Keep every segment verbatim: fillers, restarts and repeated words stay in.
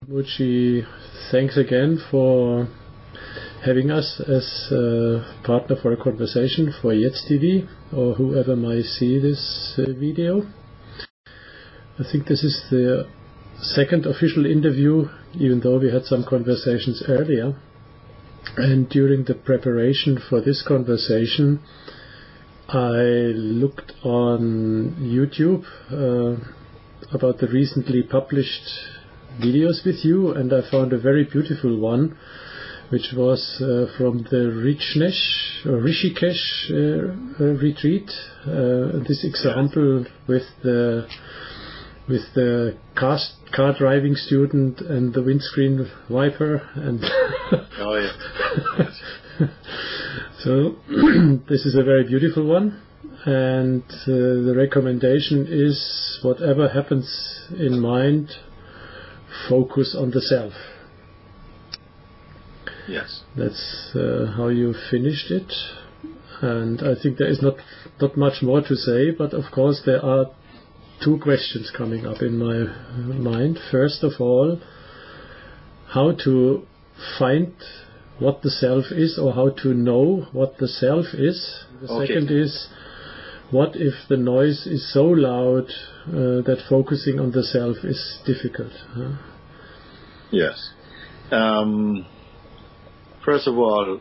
Muchi, thanks again for having us as a partner for a conversation for Jetzt T V, or whoever might see this uh, video. I think this is the second official interview, even though we had some conversations earlier. And during the preparation for this conversation, I looked on YouTube uh, about the recently published videos with you, and I found a very beautiful one, which was uh, from the Rishikesh or Rishikesh uh, uh, retreat. Uh, this example with the with the car, car driving student and the windscreen wiper, and oh yeah. Yes. So this is a very beautiful one, and uh, the recommendation is, whatever happens in mind, focus on the self. Yes. That's uh, how you finished it, and I think there is not not much more to say, but of course there are two questions coming up in my mind. First of all, how to find what the self is, or how to know what the self is. The okay. second is, what if the noise is so loud uh, that focusing on the self is difficult? Huh? Yes. Um, first of all,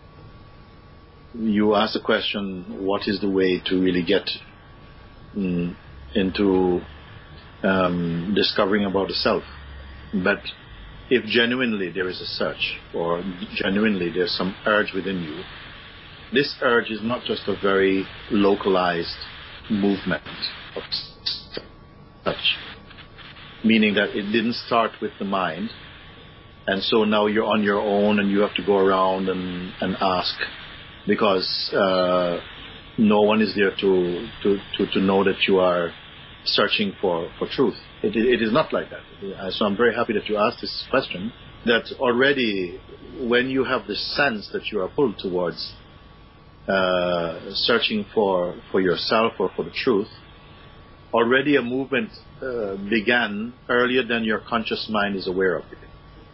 you asked the question, what is the way to really get mm, into um, discovering about the self? But if genuinely there is a search, or genuinely there's some urge within you, this urge is not just a very localized movement of such, meaning that it didn't start with the mind, and so now you're on your own and you have to go around and, and ask, because uh, no one is there to, to, to, to know that you are searching for, for truth. It, it is not like that. So I'm very happy that you asked this question, that already when you have the sense that you are pulled towards uh, searching for, for yourself or for the truth, already a movement uh, began earlier than your conscious mind is aware of it.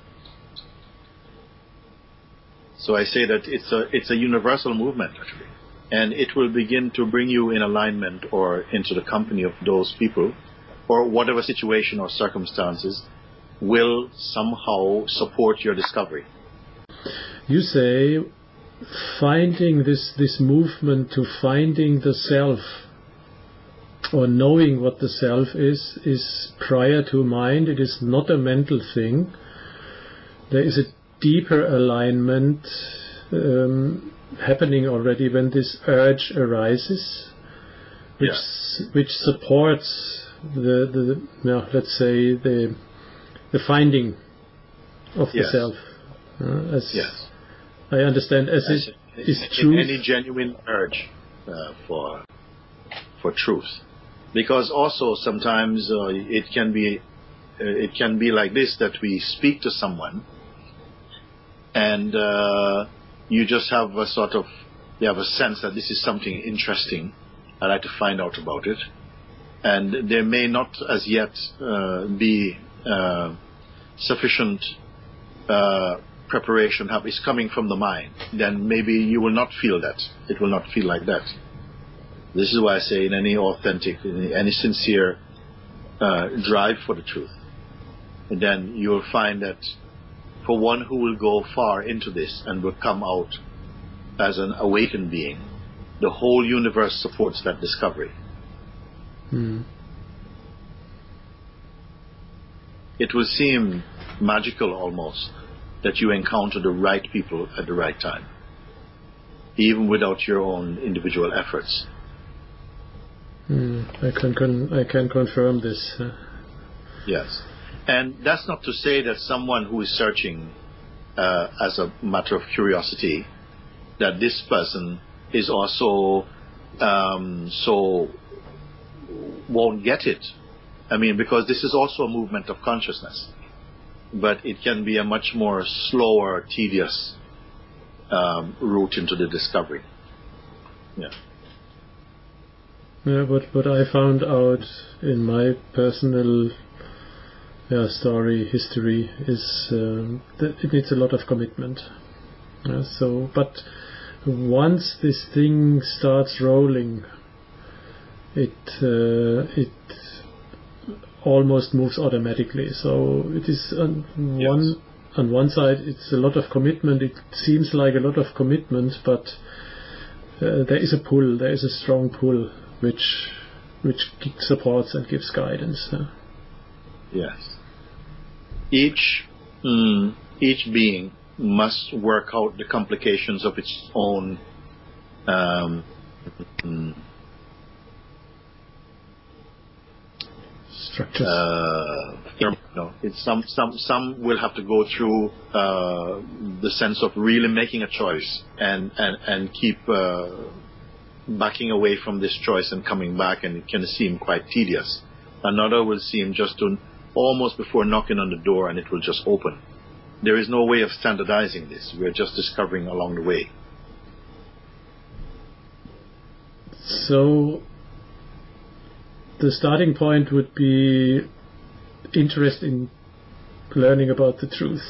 So I say that it's a, it's a universal movement, actually. And it will begin to bring you in alignment or into the company of those people, or whatever situation or circumstances will somehow support your discovery. You say finding this, this movement to finding the self, or knowing what the self is, is prior to mind. It is not a mental thing. There is a deeper alignment um, happening already when this urge arises, which yes. which supports the the no, let's say the the finding of yes. the self. Uh, as yes. I understand, as as it is in truth. Any genuine urge uh, for for truth, because also sometimes uh, it can be uh, it can be like this, that we speak to someone and uh, you just have a sort of, you have a sense that this is something interesting, I'd like to find out about it, and there may not as yet uh, be uh, sufficient uh, preparation have is coming from the mind, then maybe you will not feel that. It will not feel like that. This is why I say, in any authentic, in any sincere uh, drive for the truth, then you will find that for one who will go far into this and will come out as an awakened being, the whole universe supports that discovery. Hmm. It will seem magical almost that you encounter the right people at the right time, even without your own individual efforts. Hmm. I can con- I can confirm this. Yes. And that's not to say that someone who is searching uh, as a matter of curiosity, that this person is also um, so won't get it. I mean, because this is also a movement of consciousness, but it can be a much more slower, tedious um, route into the discovery. Yeah. Yeah, but what I found out in my personal yeah, story, history is um, th- it needs a lot of commitment. Uh, so, but once this thing starts rolling, it uh, it almost moves automatically. So it is on Yes. one on one side it's a lot of commitment. It seems like a lot of commitment, but uh, there is a pull. There is a strong pull which which supports and gives guidance. Uh. Yes. Each mm, each being must work out the complications of its own um, mm, Structures. Uh, you know, it's some some some will have to go through uh, the sense of really making a choice and and and keep uh, backing away from this choice and coming back, and it can seem quite tedious. Another will seem just to almost before knocking on the door, and it will just open. There is no way of standardizing this. We're just discovering along the way. So the starting point would be interest in learning about the truth.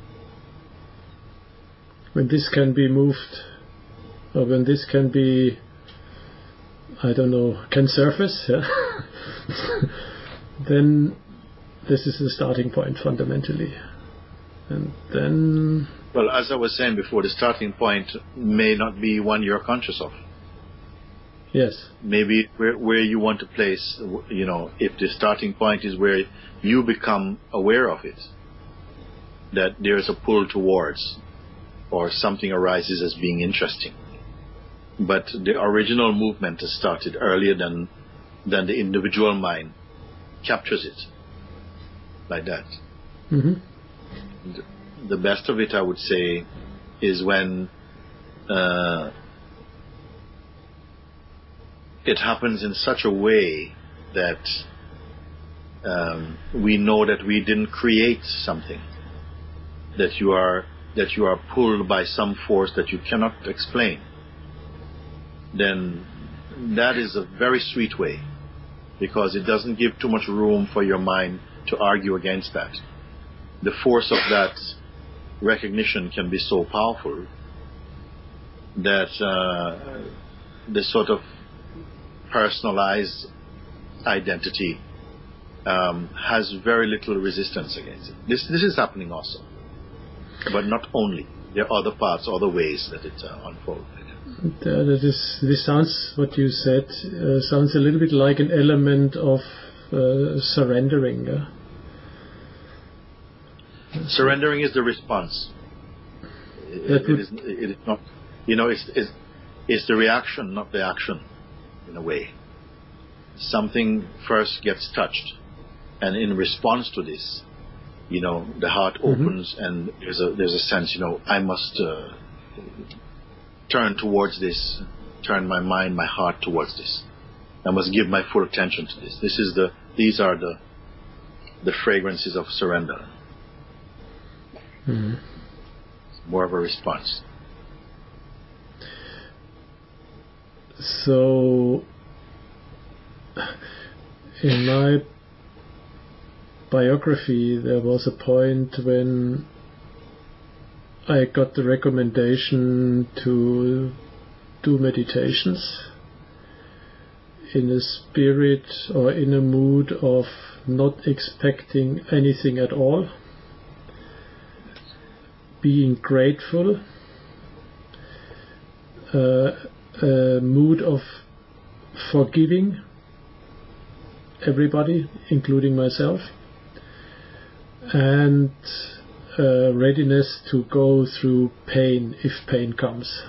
When this can be moved, or when this can be, I don't know, can surface, yeah? Then this is the starting point fundamentally. And then... Well, as I was saying before, the starting point may not be one you're conscious of. Yes. Maybe where, where you want to place, you know, if the starting point is where you become aware of it, that there's a pull towards, or something arises as being interesting. But the original movement has started earlier than than the individual mind captures it, like that. Mm-hmm. The best of it, I would say, is when uh, it happens in such a way that um, we know that we didn't create something, that you are that you are pulled by some force that you cannot explain. Then that is a very sweet way, because it doesn't give too much room for your mind to argue against that. The force of that recognition can be so powerful that uh, this sort of personalized identity um, has very little resistance against it. This this is happening also, but not only. There are other parts, other ways that it uh, unfolds. Uh, that is, this sounds, what you said, uh, sounds a little bit like an element of uh, surrendering. Uh. Surrendering is the response. It, it, is, it is not, you know, it's, it's, it's the reaction, not the action, in a way. Something first gets touched, and in response to this, you know, the heart opens, mm-hmm. and there's a there's a sense, you know, I must uh, turn towards this, turn my mind, my heart towards this. I must give my full attention to this. This is the these are the the fragrances of surrender. Mm-hmm. More of a response. So, in my biography, there was a point when I got the recommendation to do meditations in a spirit or in a mood of not expecting anything at all, being grateful, uh, a mood of forgiving everybody, including myself, and uh, readiness to go through pain if pain comes.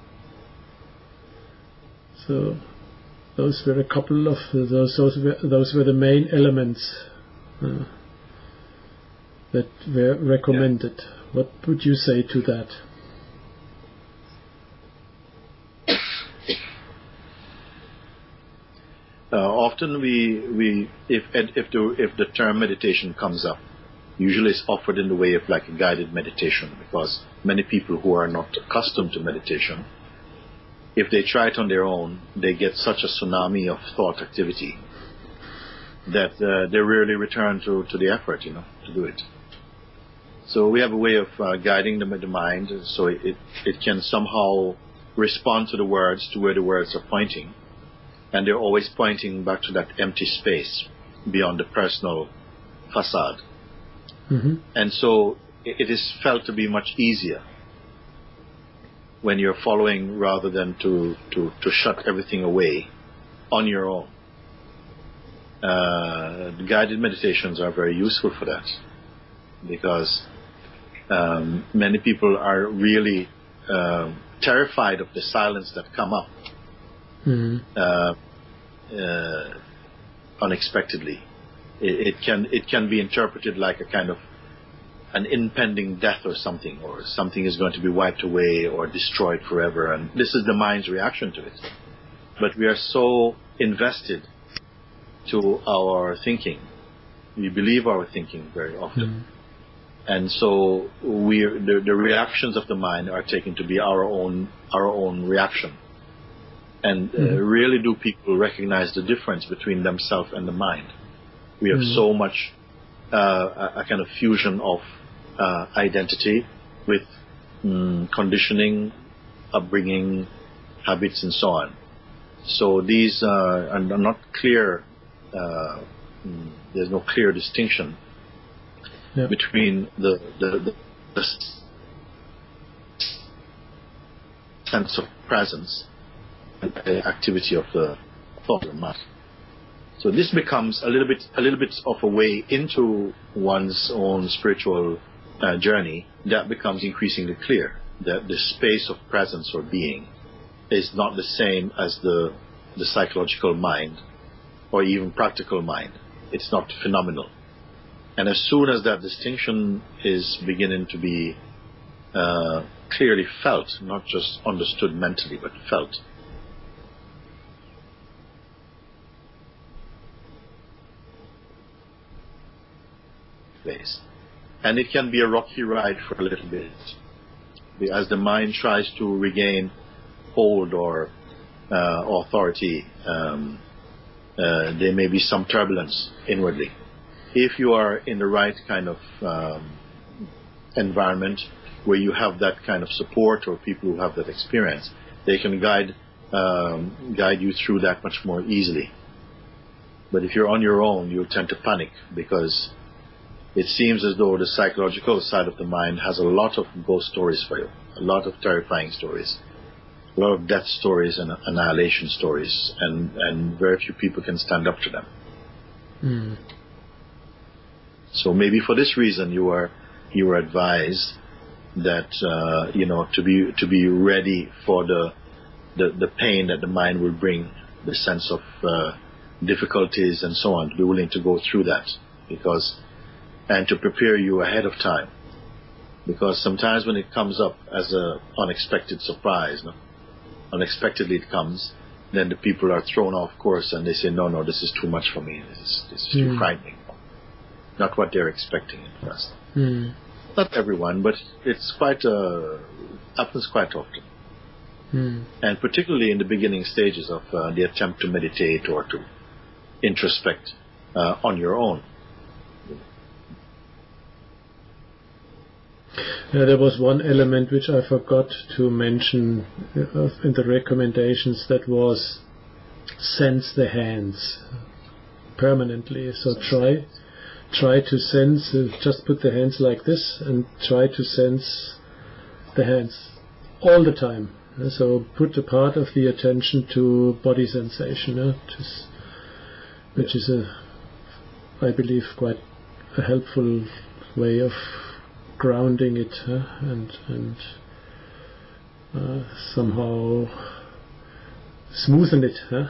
So those were a couple of those those were, those were the main elements uh, that were recommended. Yeah. What would you say to that? Uh, often we we if if the if the term meditation comes up, usually it's offered in the way of like a guided meditation, because many people who are not accustomed to meditation, if they try it on their own, they get such a tsunami of thought activity that uh, they rarely return to, to the effort, you know, to do it. So we have a way of uh, guiding them with the mind, so it, it can somehow respond to the words, to where the words are pointing. And they're always pointing back to that empty space beyond the personal facade. Mm-hmm. And so it is felt to be much easier when you're following rather than to, to, to shut everything away on your own. Uh, the guided meditations are very useful for that, because um, many people are really uh, terrified of the silence that come up Mm-hmm. uh, uh, unexpectedly. It, it can it can be interpreted like a kind of an impending death or something, or something is going to be wiped away or destroyed forever, and this is the mind's reaction to it. But we are so invested to our thinking. We believe our thinking very often. Mm-hmm. And so we the, the reactions of the mind are taken to be our own our own reaction. And uh, Mm-hmm. rarely do people recognize the difference between themselves and the mind. We have Mm-hmm. so much uh, a, a kind of fusion of uh, identity with mm, conditioning, upbringing, habits, and so on. So these uh, are not clear. Uh, mm, there's no clear distinction Yeah. between the, the, the, the sense of presence and the activity of the thought or mind. So this becomes a little bit, a little bit of a way into one's own spiritual uh, journey. That becomes increasingly clear that the space of presence or being is not the same as the the psychological mind or even practical mind. It's not phenomenal. And as soon as that distinction is beginning to be uh, clearly felt, not just understood mentally, but felt, place. And it can be a rocky ride for a little bit, as the mind tries to regain hold or uh, authority. Um, uh, there may be some turbulence inwardly. If you are in the right kind of um, environment where you have that kind of support or people who have that experience, they can guide um, guide you through that much more easily. But if you're on your own, you'll tend to panic, because it seems as though the psychological side of the mind has a lot of ghost stories for you, a lot of terrifying stories, a lot of death stories and annihilation stories, and, and very few people can stand up to them. Mm. So maybe for this reason you are you are advised that uh, you know to be to be ready for the the, the pain that the mind will bring, the sense of uh, difficulties and so on, to be willing to go through that, because and to prepare you ahead of time, because sometimes when it comes up as a unexpected surprise, no? unexpectedly it comes, then the people are thrown off course and they say, no, no, this is too much for me. This is, this is Mm. too frightening. Not what they're expecting at first. Mm. Not everyone, but it's quite uh, happens quite often. Mm. And particularly in the beginning stages of uh, the attempt to meditate or to introspect uh, on your own. Uh, there was one element which I forgot to mention uh, in the recommendations, that was sense the hands permanently. So try try to sense, uh, just put the hands like this and try to sense the hands all the time. Uh, so put a part of the attention to body sensation, uh, just, which is a, I believe, quite a helpful way of grounding it uh, and and uh, somehow smoothen it. Uh.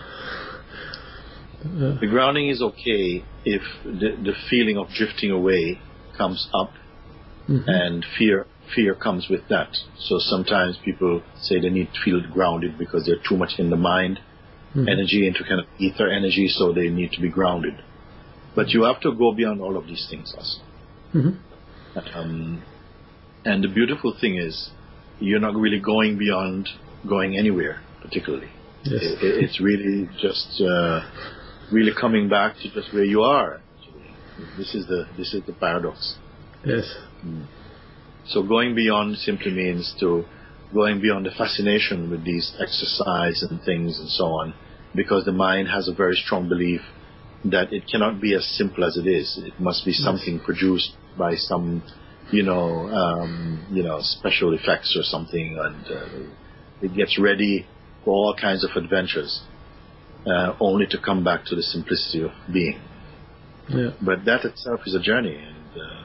Uh, The grounding is okay if the, the feeling of drifting away comes up, mm-hmm. and fear fear comes with that. So sometimes people say they need to feel grounded because they're too much in the mind mm-hmm. energy, into kind of ether energy, so they need to be grounded. But you have to go beyond all of these things also. Mm-hmm. Um, and the beautiful thing is, you're not really going beyond going anywhere, particularly. Yes. It, it's really just uh, really coming back to just where you are. This is the this is the paradox. Yes. Mm. So going beyond simply means to going beyond the fascination with these exercise and things and so on, because the mind has a very strong belief that it cannot be as simple as it is. It must be something yes. produced by some, you know, um, you know, special effects or something, and uh, it gets ready for all kinds of adventures, uh, only to come back to the simplicity of being. Yeah. But that itself is a journey, and uh,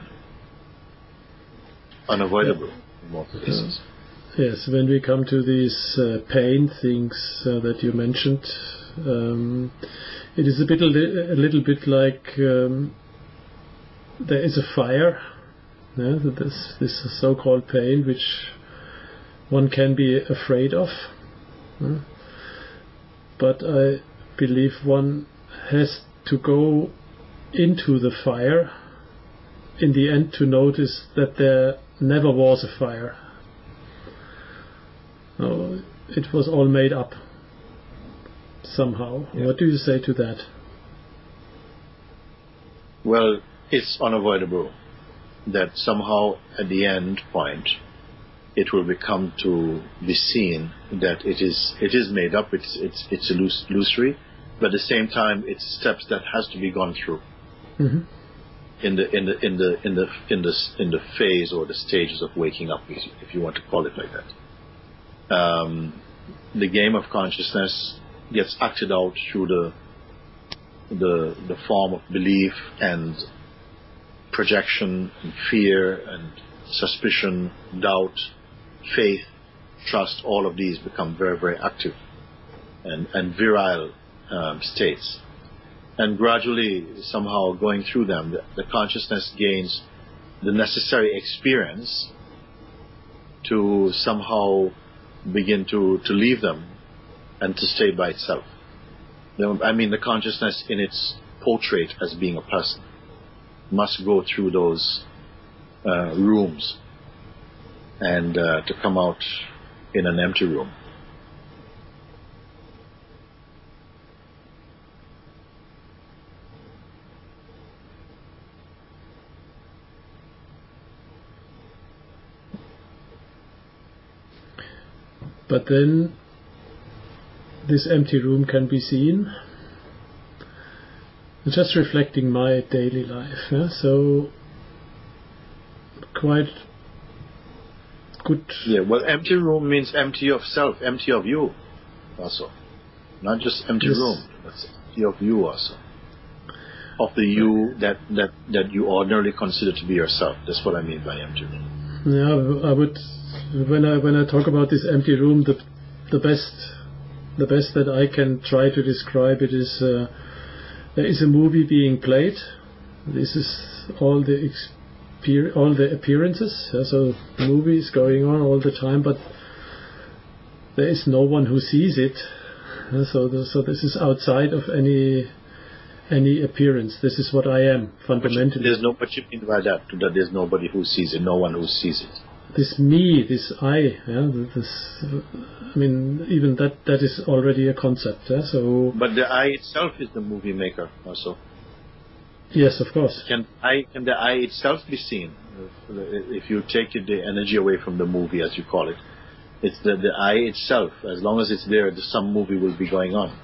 unavoidable yeah. in most cases. Uh, yes, when we come to these uh, pain things uh, that you mentioned, um, it is a bit a little bit like um, there is a fire. Yeah, this this so-called pain, which one can be afraid of. Yeah. But I believe one has to go into the fire in the end to notice that there never was a fire. No, it was all made up somehow. Yeah. What do you say to that? Well, it's unavoidable that somehow at the end point it will become to be seen that it is it is made up, it's it's it's illusory, but at the same time it's steps that has to be gone through. Mm-hmm. in the in the in the in the in the in the phase or the stages of waking up, if you want to call it like that. Um, the game of consciousness gets acted out through the the the form of belief and projection and fear and suspicion, doubt, faith, trust. All of these become very, very active and, and virile um, states. And gradually, somehow going through them, the, the consciousness gains the necessary experience to somehow begin to, to leave them and to stay by itself. I mean, the consciousness in its portrait as being a person must go through those uh, rooms and uh, to come out in an empty room. But then this empty room can be seen. Just reflecting my daily life. Yeah? So quite good. Yeah, well, empty room means empty of self, empty of you also. Not just empty yes. room, but empty of you also. Of the you that, that, that you ordinarily consider to be yourself. That's what I mean by empty room. Yeah, I would, when I when I talk about this empty room, the the best the best that I can try to describe it is uh, there is a movie being played. This is all the exper- all the appearances. Yeah, so the movie is going on all the time, but there is no one who sees it. Yeah, so the, so this is outside of any any appearance. This is what I am fundamentally. There's no, what you mean by that? That there's nobody who sees it, no one who sees it. This me, this I, yeah, this. I mean, even that that is already a concept. Yeah, so. But the I itself is the movie maker, also. Yes, of course. Can I can the I itself be seen? If you take the energy away from the movie, as you call it, it's the the I itself. As long as it's there, some movie will be going on.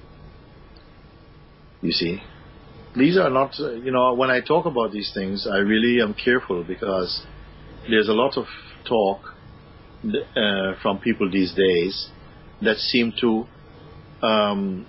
You see, these are not. You know, when I talk about these things, I really am careful because there's a lot of talk uh, from people these days that seem to um,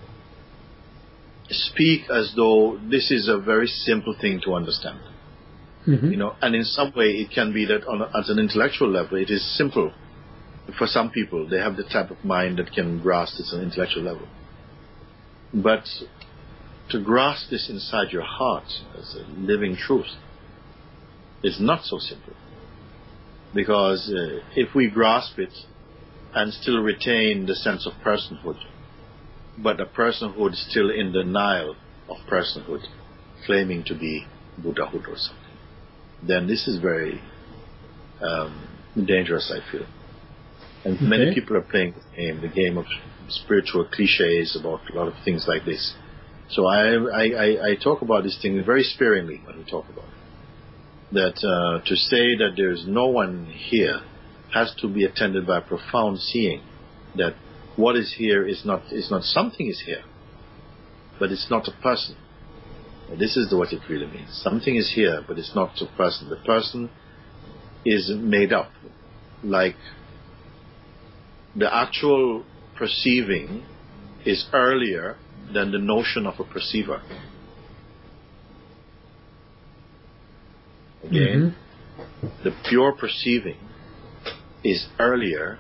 speak as though this is a very simple thing to understand. Mm-hmm. You know, and in some way it can be that on a, at an intellectual level it is simple. For some people, they have the type of mind that can grasp this on an intellectual level. But to grasp this inside your heart as a living truth is not so simple. Because uh, if we grasp it and still retain the sense of personhood, but the personhood still in denial of personhood, claiming to be Buddhahood or something, then this is very um, dangerous, I feel. And okay. Many people are playing the game, the game of spiritual cliches about a lot of things like this. So I, I, I, I talk about this thing very sparingly when we talk about it. That uh, to say that there is no one here has to be attended by profound seeing. That what is here is not is not something is here, but it's not a person. And this is what it really means. Something is here, but it's not a person. The person is made up, like the actual perceiving is earlier than the notion of a perceiver. Again, mm-hmm. the pure perceiving is earlier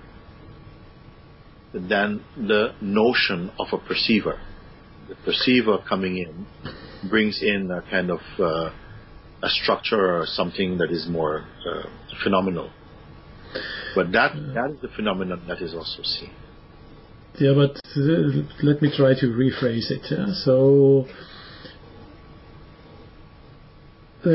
than the notion of a perceiver. The perceiver coming in brings in a kind of uh, a structure or something that is more uh, phenomenal. But that that is the phenomenon that is also seen. Yeah, but uh, let me try to rephrase it. Yeah? So, uh,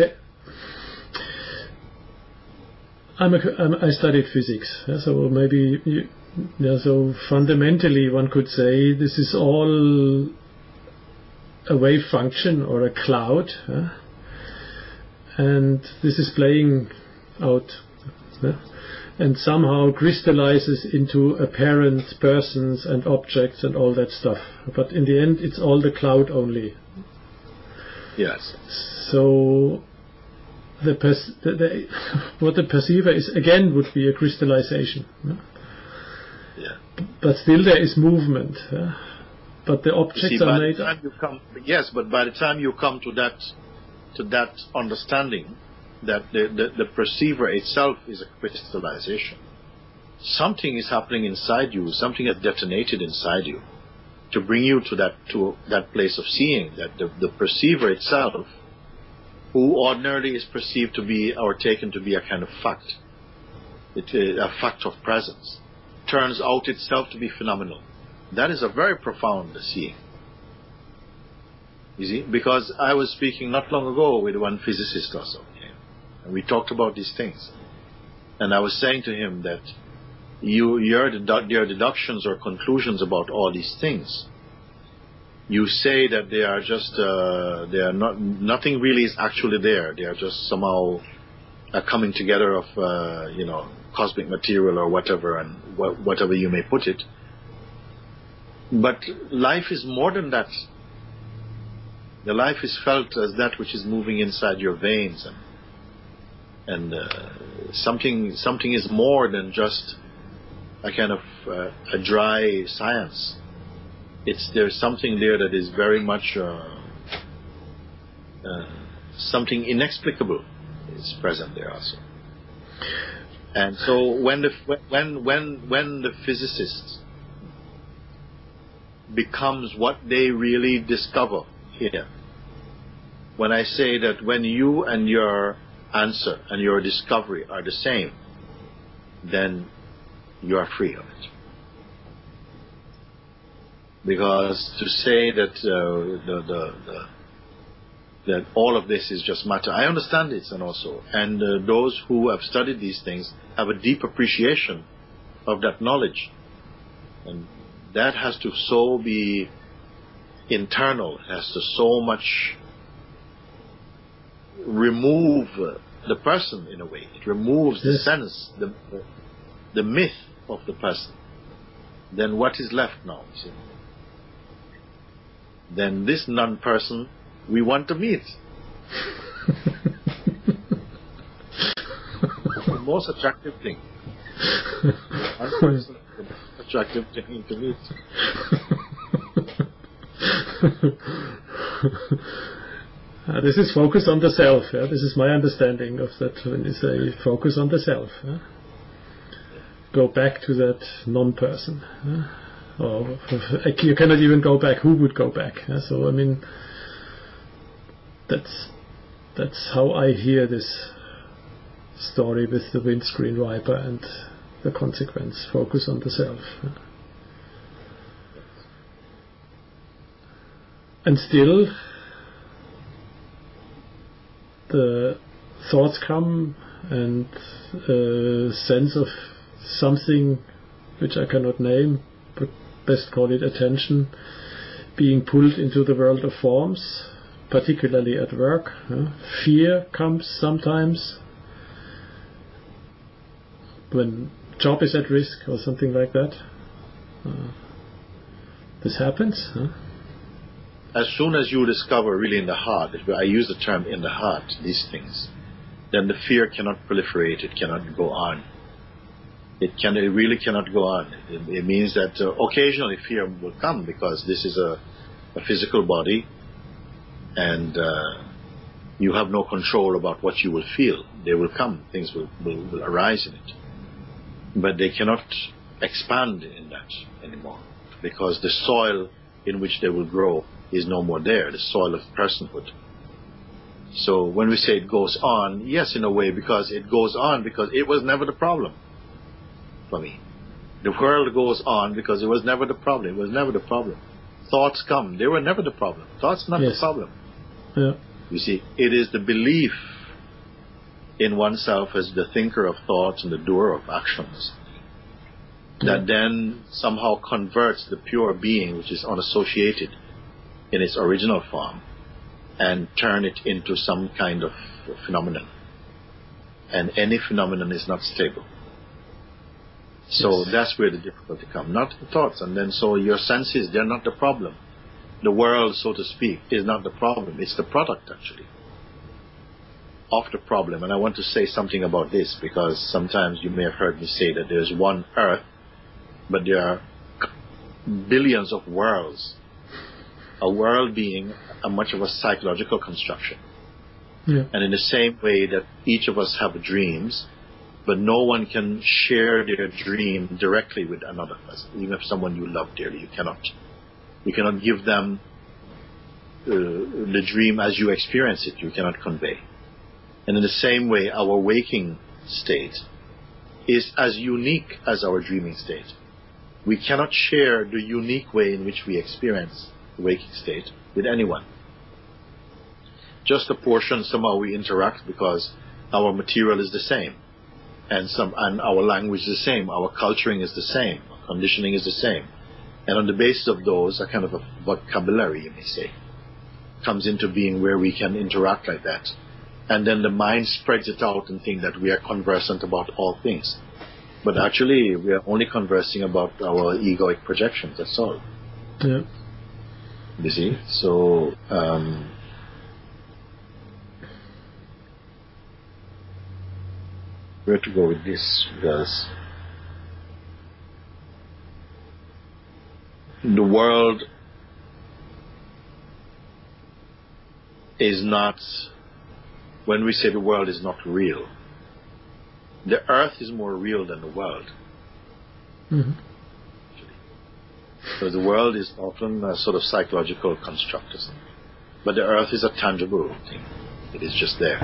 I'm a, I'm, I studied physics, yeah? So maybe you, yeah, so fundamentally one could say this is all a wave function or a cloud, yeah? And this is playing out. Yeah? And somehow crystallizes into apparent persons and objects and all that stuff. But in the end, it's all the cloud only. Yes. So the, pers- the, the what the perceiver is again would be a crystallization. Yeah. But still there is movement. Uh, but the objects See, are made. By the time you come, yes, but by the time you come to that to that understanding, that the, the, the perceiver itself is a crystallization. Something is happening inside you, something has detonated inside you to bring you to that to that place of seeing, that the, the perceiver itself, who ordinarily is perceived to be or taken to be a kind of fact, it, a fact of presence, turns out itself to be phenomenal. That is a very profound seeing. You see, because I was speaking not long ago with one physicist also. And we talked about these things. And I was saying to him that you, your, dedu- your deductions or conclusions about all these things, you say that they are just, uh, they are not, nothing really is actually there. They are just somehow a coming together of, uh, you know, cosmic material or whatever, and wh- whatever you may put it. But life is more than that. The life is felt as that which is moving inside your veins, and And uh, something something is more than just a kind of uh, a dry science. It's there's something there that is very much uh, uh, something inexplicable is present there also. And so when the when when when the physicist becomes what they really discover here, when I say that when you and your answer and your discovery are the same, then you are free of it. Because to say that uh, the, the, the that all of this is just matter, I understand it, and also, and uh, those who have studied these things have a deep appreciation of that knowledge, and that has to so be internal, has to so much remove uh, the person in a way. It removes the sense, the, the the myth of the person. Then what is left now? See? Then this non-person we want to meet. The most attractive thing. Non-person, the most attractive thing to meet. Uh, this is focus on the self. Yeah? This is my understanding of that when you say focus on the self. Yeah? Go back to that non-person. Yeah? Or you cannot even go back. Who would go back? Yeah? So I mean, that's that's how I hear this story with the windscreen wiper and the consequence. Focus on the self. Yeah? And still, the thoughts come and a sense of something which I cannot name, but best call it attention, being pulled into the world of forms, particularly at work. Uh, fear comes sometimes when job is at risk or something like that. Uh, this happens. Huh? As soon as you discover really in the heart, if I use the term in the heart, these things, then the fear cannot proliferate, it cannot go on. It can, it really cannot go on. It, it means that uh, occasionally fear will come because this is a, a physical body and uh, you have no control about what you will feel. They will come, things will, will, will arise in it. But they cannot expand in that anymore because the soil in which they will grow is no more there, the soil of personhood. So when we say it goes on, yes, in a way, because it goes on because it was never the problem for me. The world goes on because it was never the problem. It was never the problem. Thoughts come. They were never the problem. Thoughts not yes. the problem. Yeah. You see, it is the belief in oneself as the thinker of thoughts and the doer of actions that then somehow converts the pure being, which is unassociated in its original form, and turn it into some kind of phenomenon. And any phenomenon is not stable. So yes. That's where the difficulty comes, not the thoughts. And then so your senses, they're not the problem. The world, so to speak, is not the problem. It's the product, actually, of the problem. And I want to say something about this because sometimes you may have heard me say that there's one earth, but there are billions of worlds. A world being a much of a psychological construction. Yeah. And in the same way that each of us have dreams, but no one can share their dream directly with another person. Even if someone you love dearly, you cannot. You cannot give them uh, the dream as you experience it. You cannot convey. And in the same way, our waking state is as unique as our dreaming state. We cannot share the unique way in which we experience the waking state with anyone. Just a portion, somehow we interact because our material is the same. And some, and our language is the same, our culturing is the same, our conditioning is the same. And on the basis of those, a kind of a vocabulary, you may say, comes into being where we can interact like that. And then the mind spreads it out and think that we are conversant about all things. But actually, we are only conversing about our egoic projections, that's all. Yeah. You see? So, um, where to go with this? Because the world is not, when we say the world is not real, the earth is more real than the world. Mm-hmm. So the world is often a sort of psychological construct. But the earth is a tangible thing. It is just there.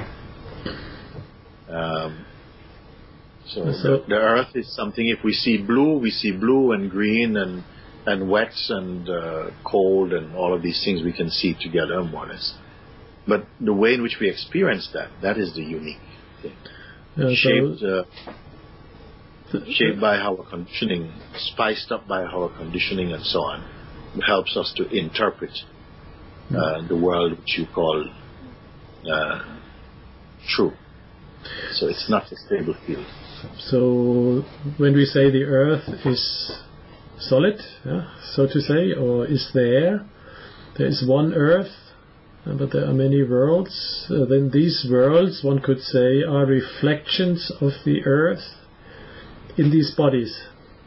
Um, so so the, the earth is something, if we see blue, we see blue and green and, and wet and uh, cold and all of these things we can see together more or less. But the way in which we experience that, that is the unique thing. Yeah, shaped, so uh, shaped by our conditioning, spiced up by our conditioning and so on, helps us to interpret uh, mm. the world which you call uh, true. So it's not a stable field. So when we say the earth is solid, yeah, so to say, or is there, there is one earth, but there are many worlds. Uh, then these worlds, one could say, are reflections of the earth in these bodies.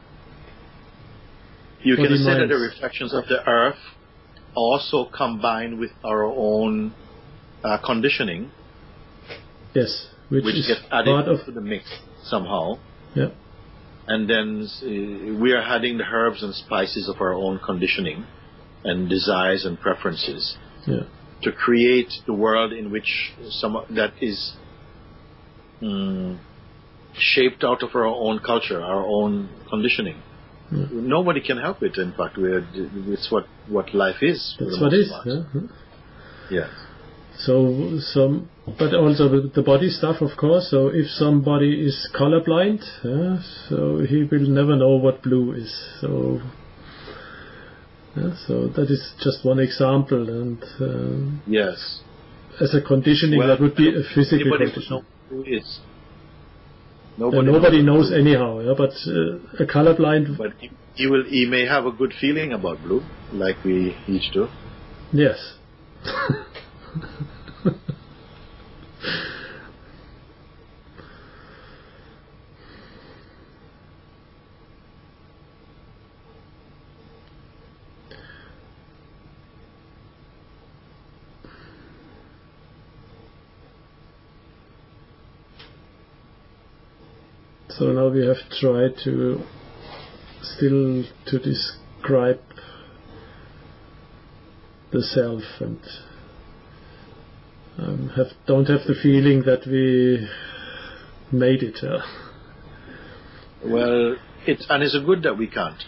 You can say that the reflections of the earth also combine with our own uh, conditioning. Yes, which, which is gets added part of to the mix somehow. Yeah. And then uh, we are adding the herbs and spices of our own conditioning and desires and preferences. Yeah. To create the world in which some that is um, shaped out of our own culture, our own conditioning. Yeah. Nobody can help it. In fact, we're, it's what, what life is. That's what it is. Yeah. Yeah. So some, but also the, the body stuff, of course. So if somebody is colorblind, yeah, so he will never know what blue is. So Yeah, so that is just one example, and uh, yes, as a conditioning, well, that would be a physical anybody conditioning. who is Nobody, uh, nobody knows, knows anyhow, yeah, but uh, a colorblind. But he, he will. He may have a good feeling about blue, like we each do. Yes. So now we have tried to still to describe the self, and um, have don't have the feeling that we made it. Uh. Well, it's and it's good that we can't.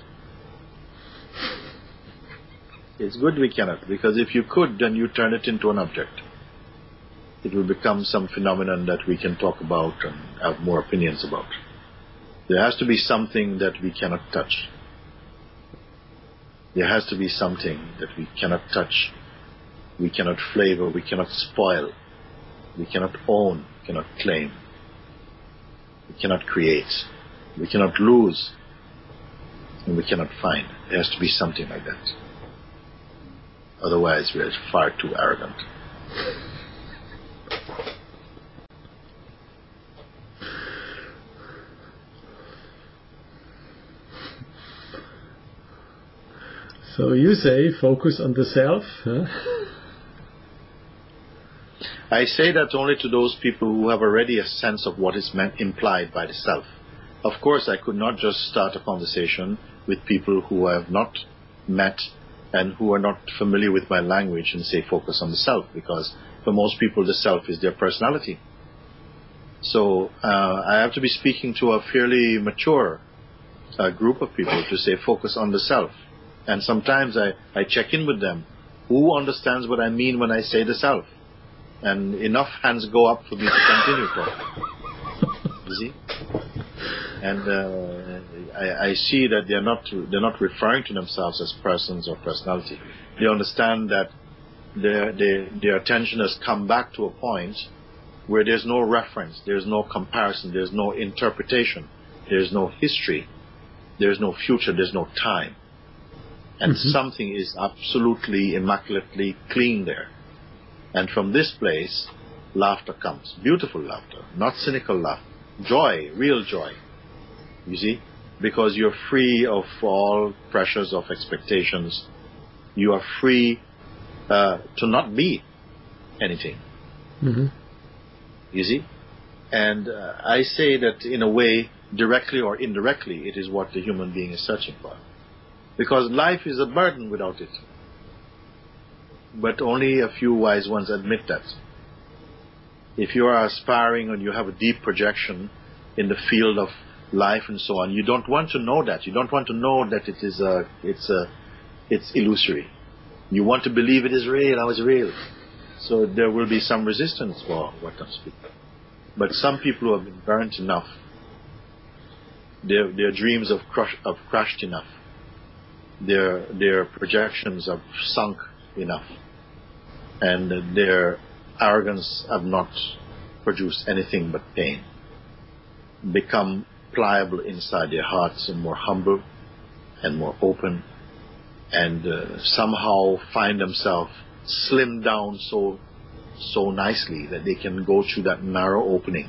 It's good we cannot, because if you could, then you turn it into an object. It will become some phenomenon that we can talk about and have more opinions about. There has to be something that we cannot touch. There has to be something that we cannot touch, we cannot flavor, we cannot spoil, we cannot own, we cannot claim, we cannot create, we cannot lose, and we cannot find. There has to be something like that. Otherwise, we are far too arrogant. So you say focus on the self, huh? I say that only to those people who have already a sense of what is meant implied by the self. Of course, I could not just start a conversation with people who I have not met and who are not familiar with my language and say focus on the self, because for most people the self is their personality. So uh, I have to be speaking to a fairly mature uh, group of people to say focus on the self. And sometimes I, I check in with them. Who understands what I mean when I say the self? And enough hands go up for me to continue talking. You see? And uh, I, I see that they're not they're not referring to themselves as persons or personality. They understand that their, their, their attention has come back to a point where there's no reference, there's no comparison, there's no interpretation, there's no history, there's no future, there's no time. And mm-hmm. something is absolutely, immaculately clean there. And from this place, laughter comes. Beautiful laughter, not cynical laughter. Joy, real joy. You see? Because you're free of all pressures of expectations. You are free uh, to not be anything. Mm-hmm. You see? And uh, I say that in a way, directly or indirectly, it is what the human being is searching for. Because life is a burden without it. But only a few wise ones admit that. If you are aspiring and you have a deep projection in the field of life and so on, you don't want to know that. You don't want to know that it is a, it's a, it's illusory. You want to believe it is real, how it's real. So there will be some resistance for what I'm speaking. But some people who have been burnt enough, their their dreams have crushed, have crushed enough. Their their projections have sunk enough, and their arrogance have not produced anything but pain. Become pliable inside their hearts and more humble and more open, and uh, somehow find themselves slimmed down so so nicely that they can go through that narrow opening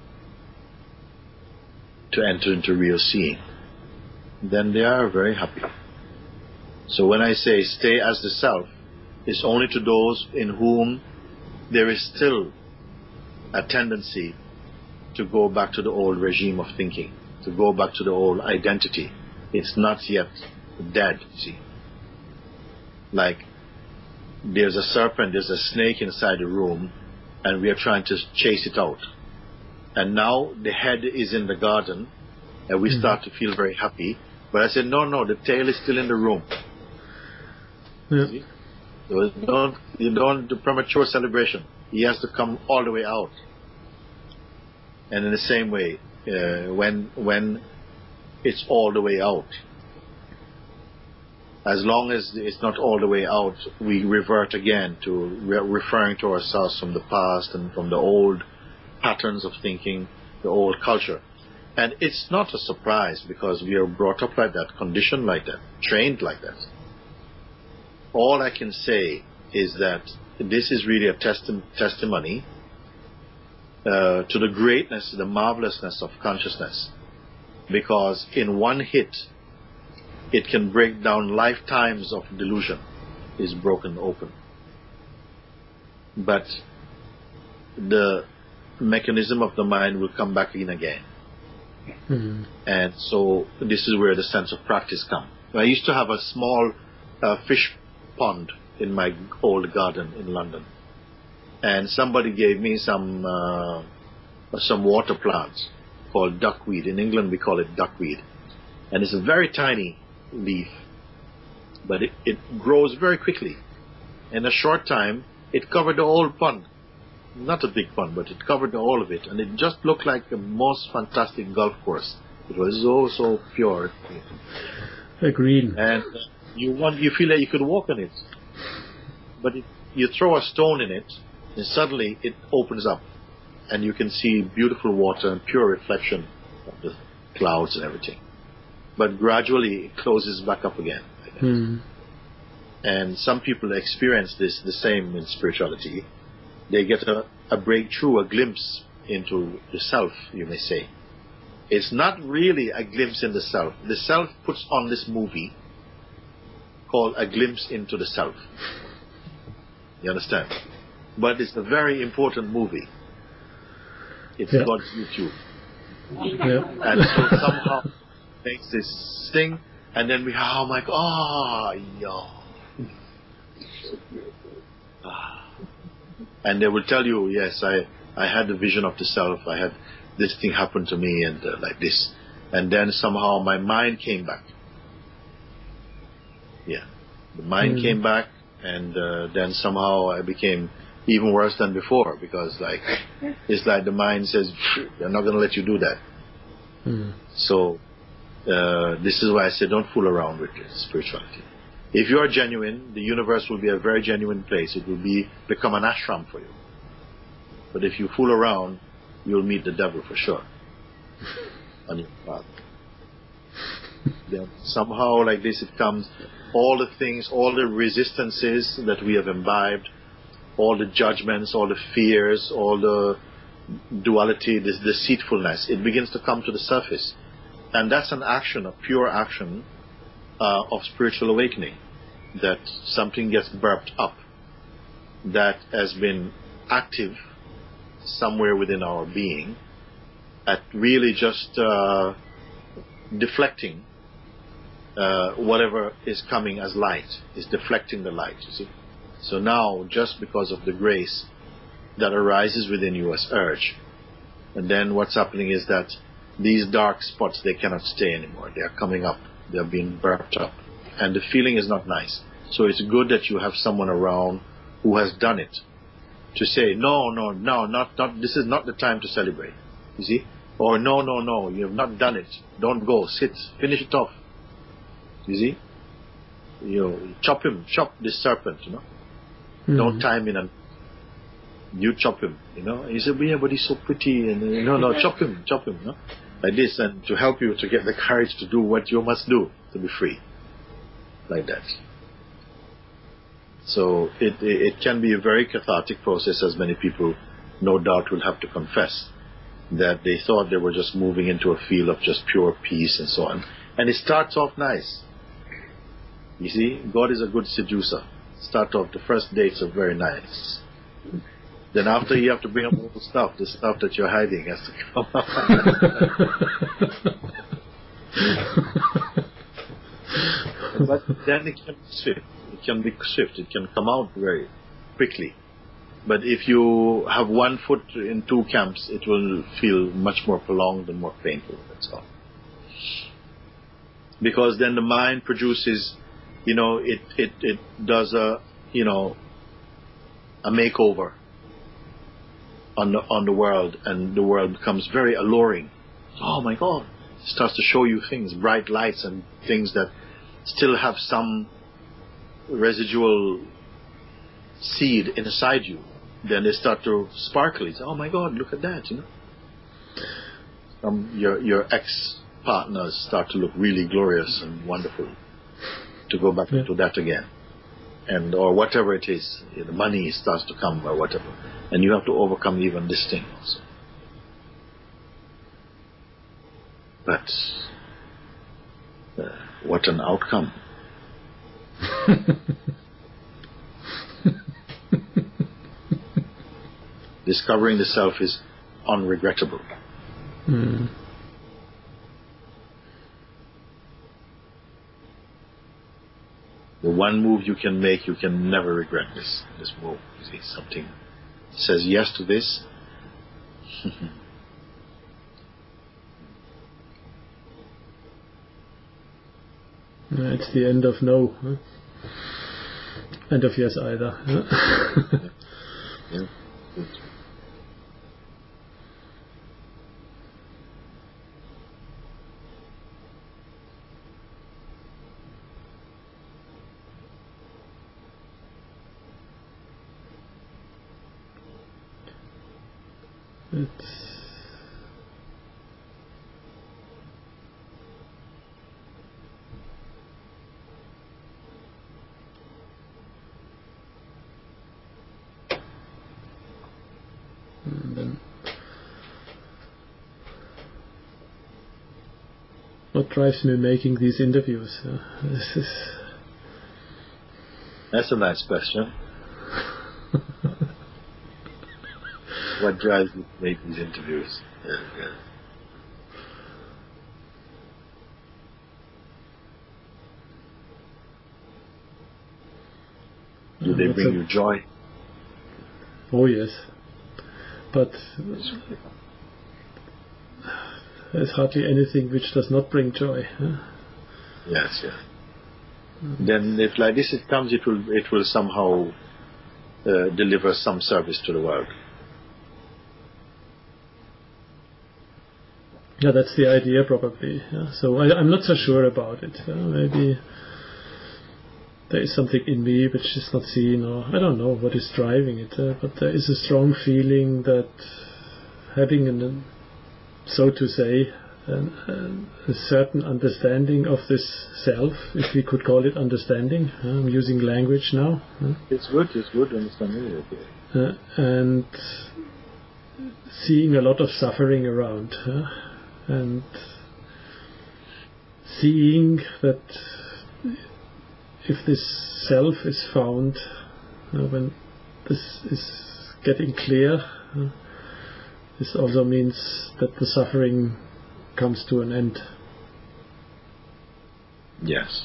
to enter into real seeing. Then they are very happy. So when I say stay as the self, it's only to those in whom there is still a tendency to go back to the old regime of thinking, to go back to the old identity. It's not yet dead, see. Like there's a serpent, there's a snake inside the room, and we are trying to chase it out. And now the head is in the garden, and we mm-hmm. start to feel very happy. But I said, no, no, the tail is still in the room. Yeah. See? So you don't, you don't do premature celebration. He has to come all the way out. And in the same way, uh, when when it's all the way out, As long as it's not all the way out, we revert again to re- referring to ourselves from the past and from the old patterns of thinking, the old culture. And it's not a surprise because we are brought up like that, conditioned like that, trained like that. All I can say is that this is really a testi- testimony uh, to the greatness, the marvelousness of consciousness. Because in one hit, it can break down lifetimes of delusion, is broken open. But the mechanism of the mind will come back in again. Mm-hmm. And so this is where the sense of practice comes. I used to have a small uh, fish pond in my old garden in London. And somebody gave me some uh, some water plants called duckweed. In England we call it duckweed. And it's a very tiny leaf, but it, it grows very quickly. In a short time, it covered the whole pond. Not a big pond, but it covered the whole of it. And it just looked like the most fantastic golf course. It was so, so pure. A green. And you want, you feel like you could walk on it. But it, you throw a stone in it, and suddenly it opens up. And you can see beautiful water and pure reflection of the clouds and everything. But gradually it closes back up again. Mm. And some people experience this the same in spirituality. They get a, a breakthrough, a glimpse into the self, you may say. It's not really a glimpse in the self. The self puts on this movie called A Glimpse into the Self. You understand? But it's a very important movie. It's yeah. God's YouTube. Yeah. And so somehow makes this thing, and then we, oh my God, oh, yo. Ah. And they will tell you, yes, I, I had the vision of the self, I had this thing happen to me, and uh, like this. And then somehow my mind came back. Yeah. The mind mm. came back, and uh, then somehow I became even worse than before, because like, it's like the mind says, they're not going to let you do that. Mm. So, uh, this is why I say don't fool around with spirituality. If you are genuine, the universe will be a very genuine place. It will be become an ashram for you. But if you fool around, you'll meet the devil for sure. On your path. Then somehow like this it comes, all the things, all the resistances that we have imbibed, all the judgments, all the fears, all the duality, this deceitfulness, it begins to come to the surface. And that's an action, a pure action uh, of spiritual awakening, that something gets burped up that has been active somewhere within our being at really just uh, deflecting uh, whatever is coming as light, is deflecting the light, you see. So now, just because of the grace that arises within you as urge, and then what's happening is that these dark spots, they cannot stay anymore. They are coming up. They are being burped up. And the feeling is not nice. So it's good that you have someone around who has done it, to say, no, no, no, not, not, this is not the time to celebrate. You see? Or no, no, no, you have not done it. Don't go. Sit. Finish it off. You see? You know, chop him. Chop this serpent, you know. Mm-hmm. Don't tie him in and you chop him, you know. And he said, yeah, but he's so pretty. And you know, no, chop him, chop him, you know. Like this, and to help you to get the courage to do what you must do to be free. Like that. So it, it, it can be a very cathartic process, as many people no doubt will have to confess, that they thought they were just moving into a field of just pure peace and so on. And it starts off nice. You see, God is a good seducer. Start off, the first dates are very nice. Then after you have to bring up all the stuff, the stuff that you're hiding has to come out. But then it can be swift. It can be swift. It can come out very quickly. But if you have one foot in two camps, it will feel much more prolonged and more painful. That's all. Because then the mind produces, you know, it, it, it does a, you know, a makeover on the, on the world, and the world becomes very alluring. Oh my God. It starts to show you things, bright lights and things that still have some residual seed inside you, then they start to sparkle. It's, oh my God, look at that, you know. Um, your your ex partners start to look really glorious and wonderful. To go back yeah. into that again, and or whatever it is, the money starts to come or whatever, and you have to overcome even this thing also. But uh, what an outcome! Discovering the self is unregrettable. Mm. The one move you can make, you can never regret this this move. You see, something says yes to this. It's the end of no. Huh? End of yes either. Huh? yeah. yeah. Good. It's and then what drives me making these interviews? Uh, this is That's a nice question. What drives you to make these interviews? Yeah, yeah. Do they uh, bring a, you joy? Oh yes, but there's hardly anything which does not bring joy. Huh? Yes, yes. Mm. Then, if like this it comes, it will it will somehow uh, deliver some service to the world. Yeah, that's the idea, probably. Yeah. So I, I'm not so sure about it. Uh, maybe there is something in me which is not seen, or I don't know what is driving it. Uh, but there is a strong feeling that having, an, so to say, an, a certain understanding of this self, if we could call it understanding. Uh, I'm using language now. Uh, it's good. It's good understanding. Okay. Uh, and seeing a lot of suffering around. Uh, and seeing that if this self is found, uh, when this is getting clear, uh, this also means that the suffering comes to an end. Yes.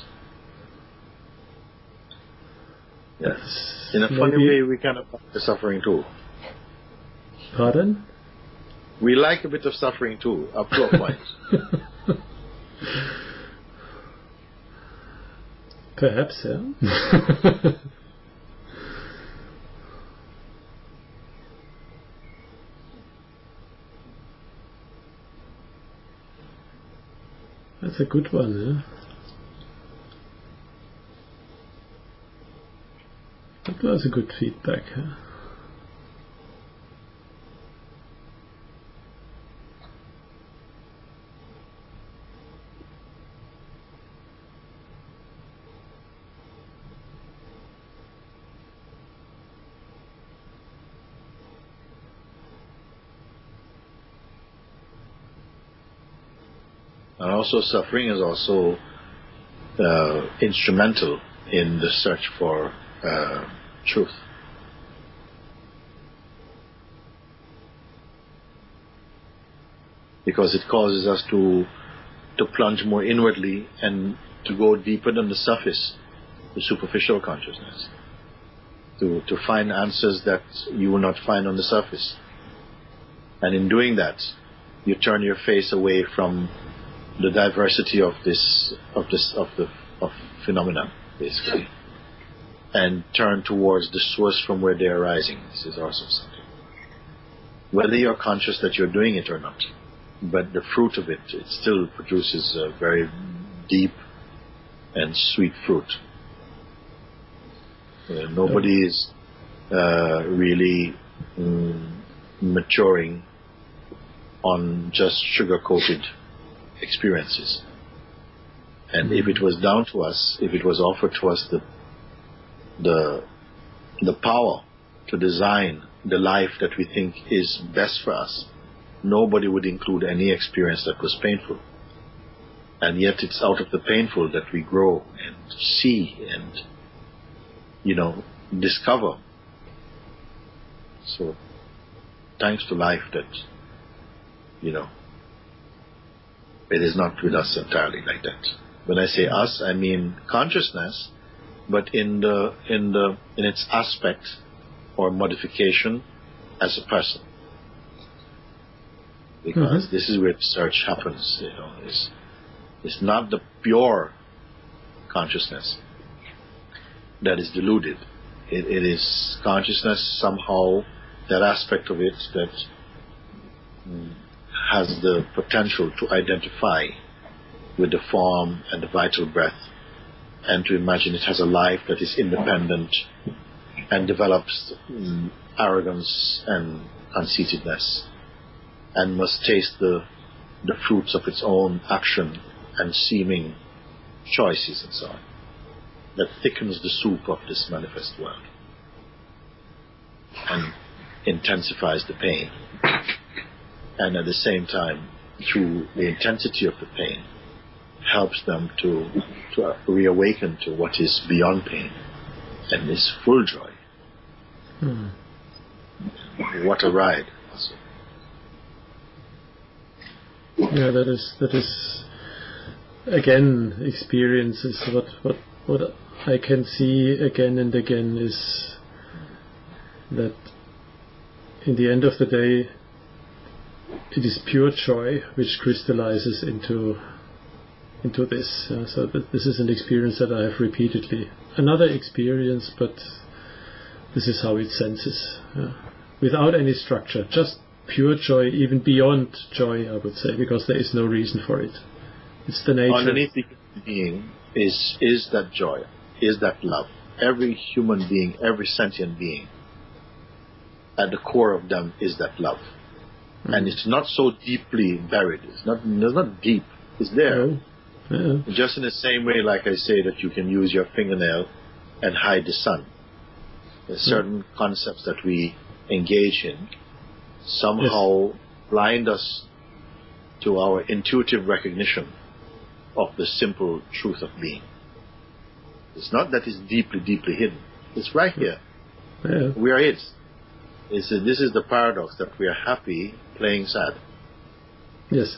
Yes. That's In a funny way, we kind of like the suffering too. Pardon? We like a bit of suffering too, up to a point. Perhaps, yeah. That's a good one, yeah. That was a good feedback, huh? And also, suffering is also uh, instrumental in the search for uh, truth. Because it causes us to to plunge more inwardly and to go deeper than the surface, the superficial consciousness, to to find answers that you will not find on the surface. And in doing that, you turn your face away from the diversity of this of this of the of phenomena, basically, and turn towards the source from where they are arising. This is also something. Whether you're conscious that you're doing it or not, but the fruit of it, it still produces a very deep and sweet fruit. Uh, nobody is uh, really mm, maturing on just sugar-coated experiences. And mm-hmm. if it was down to us, if it was offered to us the the the power to design the life that we think is best for us, nobody would include any experience that was painful. And yet it's out of the painful that we grow and see and, you know, discover. So thanks to life that, you know, it is not with us entirely like that. When I say us, I mean consciousness, but in the in the in its aspect or modification as a person. Because mm-hmm. this is where the search happens, you know, it's it's not the pure consciousness that is deluded. It, it is consciousness somehow, that aspect of it that has the potential to identify with the form and the vital breath, and to imagine it has a life that is independent and develops um, arrogance and conceitedness, and must taste the the fruits of its own action and seeming choices and so on. That thickens the soup of this manifest world and intensifies the pain. And at the same time, through the intensity of the pain, helps them to to reawaken to what is beyond pain and is full joy. Hmm. What a ride! Also. Yeah, that is that is again experiences. What what what I can see again and again is that in the end of the day, it is pure joy which crystallizes into into this. Uh, so that this is an experience that I have repeatedly. Another experience, but this is how it senses, uh, without any structure, just pure joy, even beyond joy, I would say, because there is no reason for it. It's the nature. Underneath the human being is is that joy, is that love. Every human being, every sentient being, at the core of them is that love. Mm. And it's not so deeply buried. It's not, it's not deep. It's there. No. Yeah. Just in the same way, like I say, that you can use your fingernail and hide the sun. There's certain mm. concepts that we engage in somehow yes. blind us to our intuitive recognition of the simple truth of being. It's not that it's deeply, deeply hidden. It's right here. Yeah. We are it. It's a, this is the paradox, that we are happy playing sad. Yes.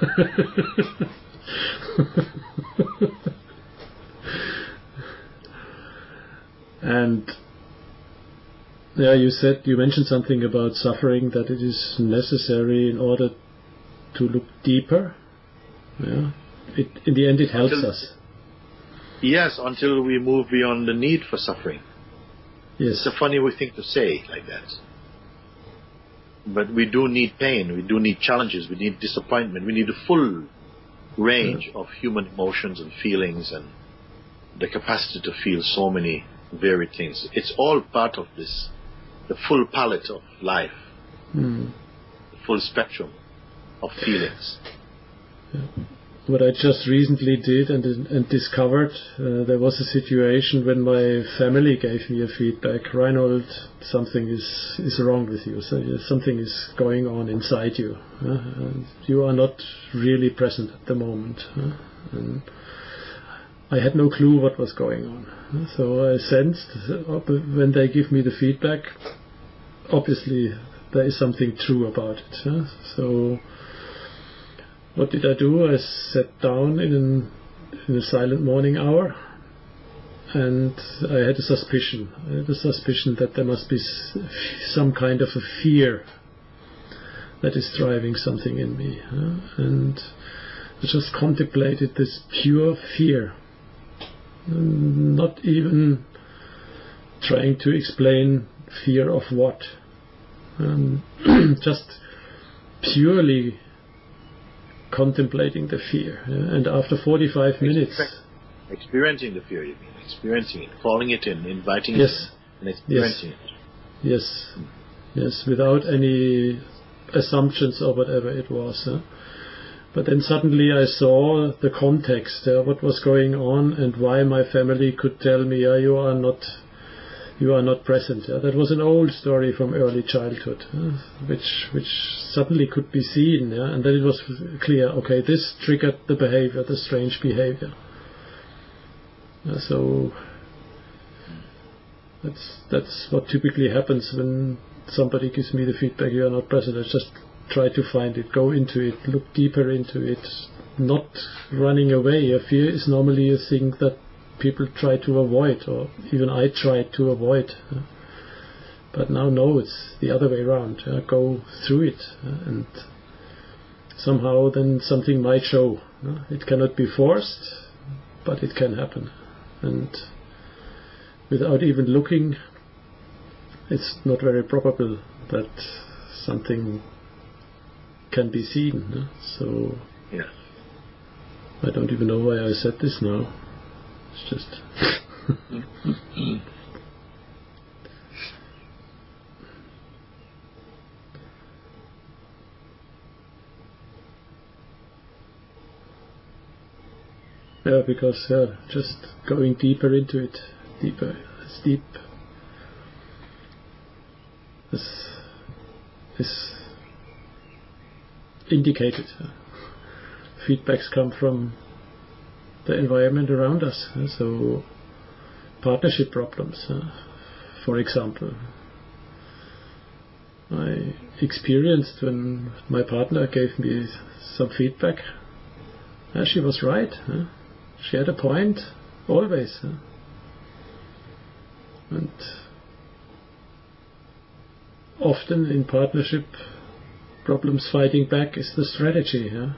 And yeah, you said, you mentioned something about suffering, that it is necessary in order to look deeper. Yeah. It, in the end, it helps until, us. Yes, until we move beyond the need for suffering. Yes. It's a funny thing to say like that. But we do need pain, we do need challenges, we need disappointment, we need a full range yeah. of human emotions and feelings and the capacity to feel so many varied things. It's all part of this, the full palette of life, mm. the full spectrum of feelings. Yeah. What I just recently did and and discovered, uh, there was a situation when my family gave me a feedback. Reinhold, something is, is wrong with you. So something is going on inside you. Uh, and you are not really present at the moment. Uh, and I had no clue what was going on. Uh, so I sensed, uh, when they give me the feedback, obviously there is something true about it. Uh, so what did I do? I sat down in, an, in a silent morning hour, and I had a suspicion. I had a suspicion that there must be some kind of a fear that is driving something in me. Uh, and I just contemplated this pure fear, and not even trying to explain fear of what. Um, just purely contemplating the fear, yeah? And after forty-five minutes, experiencing the fear, you mean, experiencing it, calling it in, inviting yes. it in, and experiencing yes. it. Yes, yes, without any assumptions or whatever it was. Huh? But then suddenly I saw the context, uh, what was going on, and why my family could tell me, yeah, you are not, you are not present. Yeah? That was an old story from early childhood, uh, which which suddenly could be seen, yeah? And then it was clear, okay, this triggered the behavior, the strange behavior. Uh, so that's that's what typically happens when somebody gives me the feedback, you are not present. I just try to find it, go into it, look deeper into it, not running away. A fear is normally a thing that people try to avoid, or even I tried to avoid. Uh, but now, no, it's the other way around. Uh, go through it, uh, and somehow then something might show. Uh, it cannot be forced, but it can happen. And without even looking, it's not very probable that something can be seen. No? So yeah. I don't even know why I said this now. It's just yeah, because uh, just going deeper into it, deeper, it's deep. This is indicated. Uh, feedbacks come from the environment around us. Uh, so partnership problems, uh, for example. I experienced when my partner gave me some feedback. Uh, she was right. Uh, she had a point, always. Uh, and often in partnership problems, fighting back is the strategy. Yeah?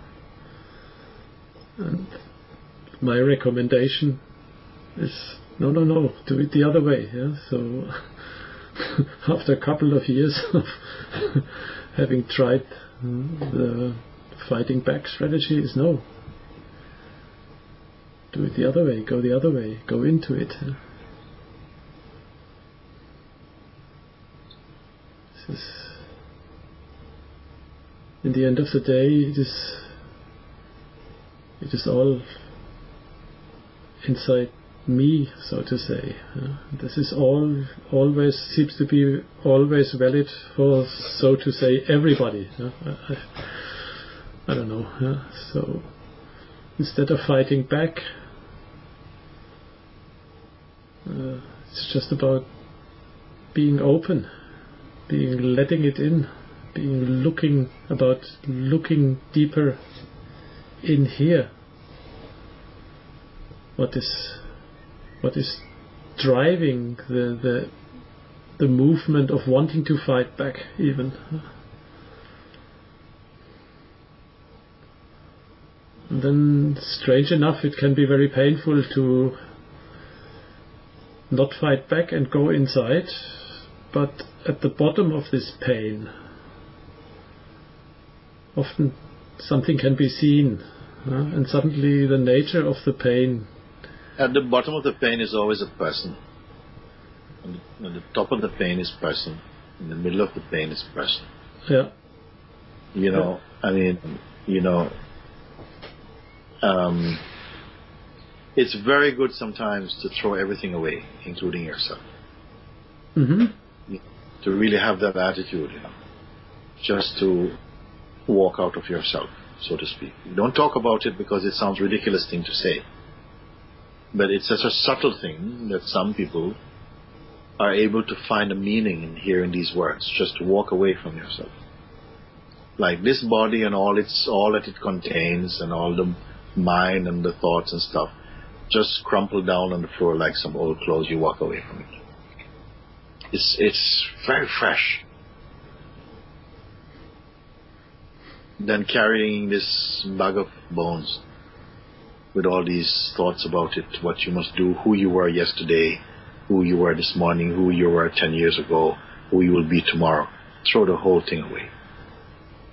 And my recommendation is no, no, no, do it the other way. Yeah? So after a couple of years of having tried uh, the fighting back strategy is no. Do it the other way, go the other way, go into it. Yeah? This is, in the end of the day, it is it is all inside me, so to say. Uh, this is all always seems to be always valid for, so to say, everybody. Uh, I, I, I don't know. Uh, so instead of fighting back, uh, it's just about being open, being letting it in, being looking about looking deeper in here. What is what is driving the the the movement of wanting to fight back even. And then, strange enough, it can be very painful to not fight back and go inside, but at the bottom of this pain often something can be seen, uh, and suddenly the nature of the pain. At the bottom of the pain is always a person. And the, and the top of the pain is person. In the middle of the pain is person. Yeah. You know, yeah. I mean, you know, um, it's very good sometimes to throw everything away, including yourself. Mm-hmm. To really have that attitude, you know, just to walk out of yourself, so to speak. You don't talk about it because it sounds ridiculous thing to say. But it's such a subtle thing that some people are able to find a meaning in hearing these words, just to walk away from yourself. Like this body and all its all that it contains and all the mind and the thoughts and stuff, just crumple down on the floor like some old clothes, you walk away from it. It's it's very fresh. Then carrying this bag of bones with all these thoughts about it, what you must do, who you were yesterday, who you were this morning, who you were ten years ago, who you will be tomorrow. Throw the whole thing away.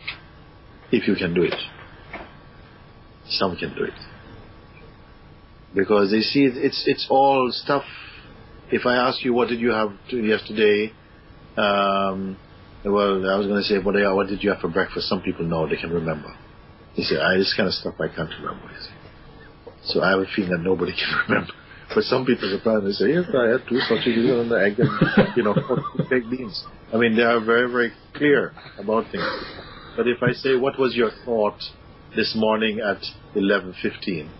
If you can do it. Some can do it. because they see it, it's it's all stuff. If I ask you what did you have to yesterday, um, well, I was going to say what, what did you have for breakfast? Some people know, they can remember. They say, I this kind of stuff I can't remember. You see. So I have a feeling that nobody can remember. But some people surprised and say, yes, I had two sausages and an egg and, you know, baked beans. I mean, they are very, very clear about things. But if I say, what was your thought this morning at eleven fifteen?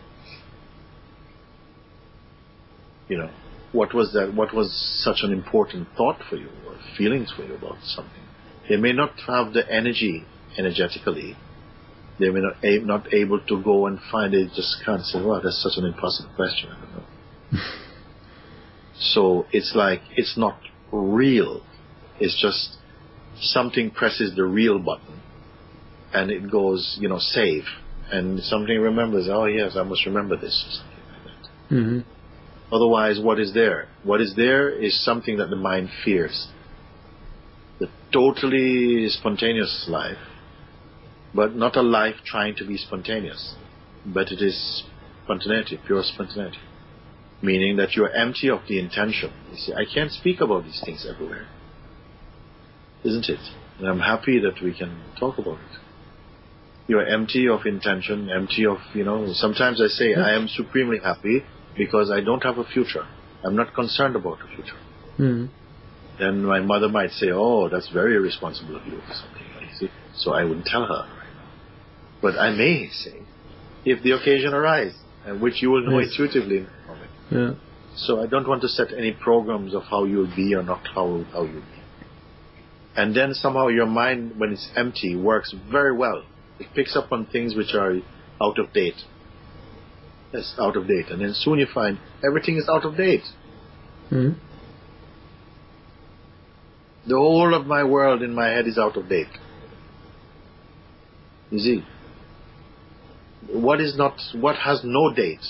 You know, what was that? What was such an important thought for you or feelings for you about something? They may not have the energy energetically. They may not a, not able to go and find it. Just can't say, "Wow, that's such an impossible question." I don't know. So it's like it's not real. It's just something presses the real button, and it goes, you know, save, and something remembers. Oh yes, I must remember this. Or something like that. Mm-hmm. Otherwise, what is there? What is there is something that the mind fears. The totally spontaneous life, but not a life trying to be spontaneous, but it is spontaneity, pure spontaneity. Meaning that you're empty of the intention. You see, I can't speak about these things everywhere. Isn't it? And I'm happy that we can talk about it. You're empty of intention, empty of, you know, sometimes I say I am supremely happy because I don't have a future. I'm not concerned about the future. Mm-hmm. Then my mother might say, oh, that's very irresponsible of you or something. You see? So I wouldn't tell her right now. But I may say, if the occasion arises, and which you will know yes. intuitively in the moment. Yeah. So I don't want to set any programs of how you'll be or not how, how you'll be. And then somehow your mind, when it's empty, works very well. It picks up on things which are out of date. Yes, out of date. And then soon you find everything is out of date. Mm-hmm. The whole of my world in my head is out of date. You see? What is not, what has no date?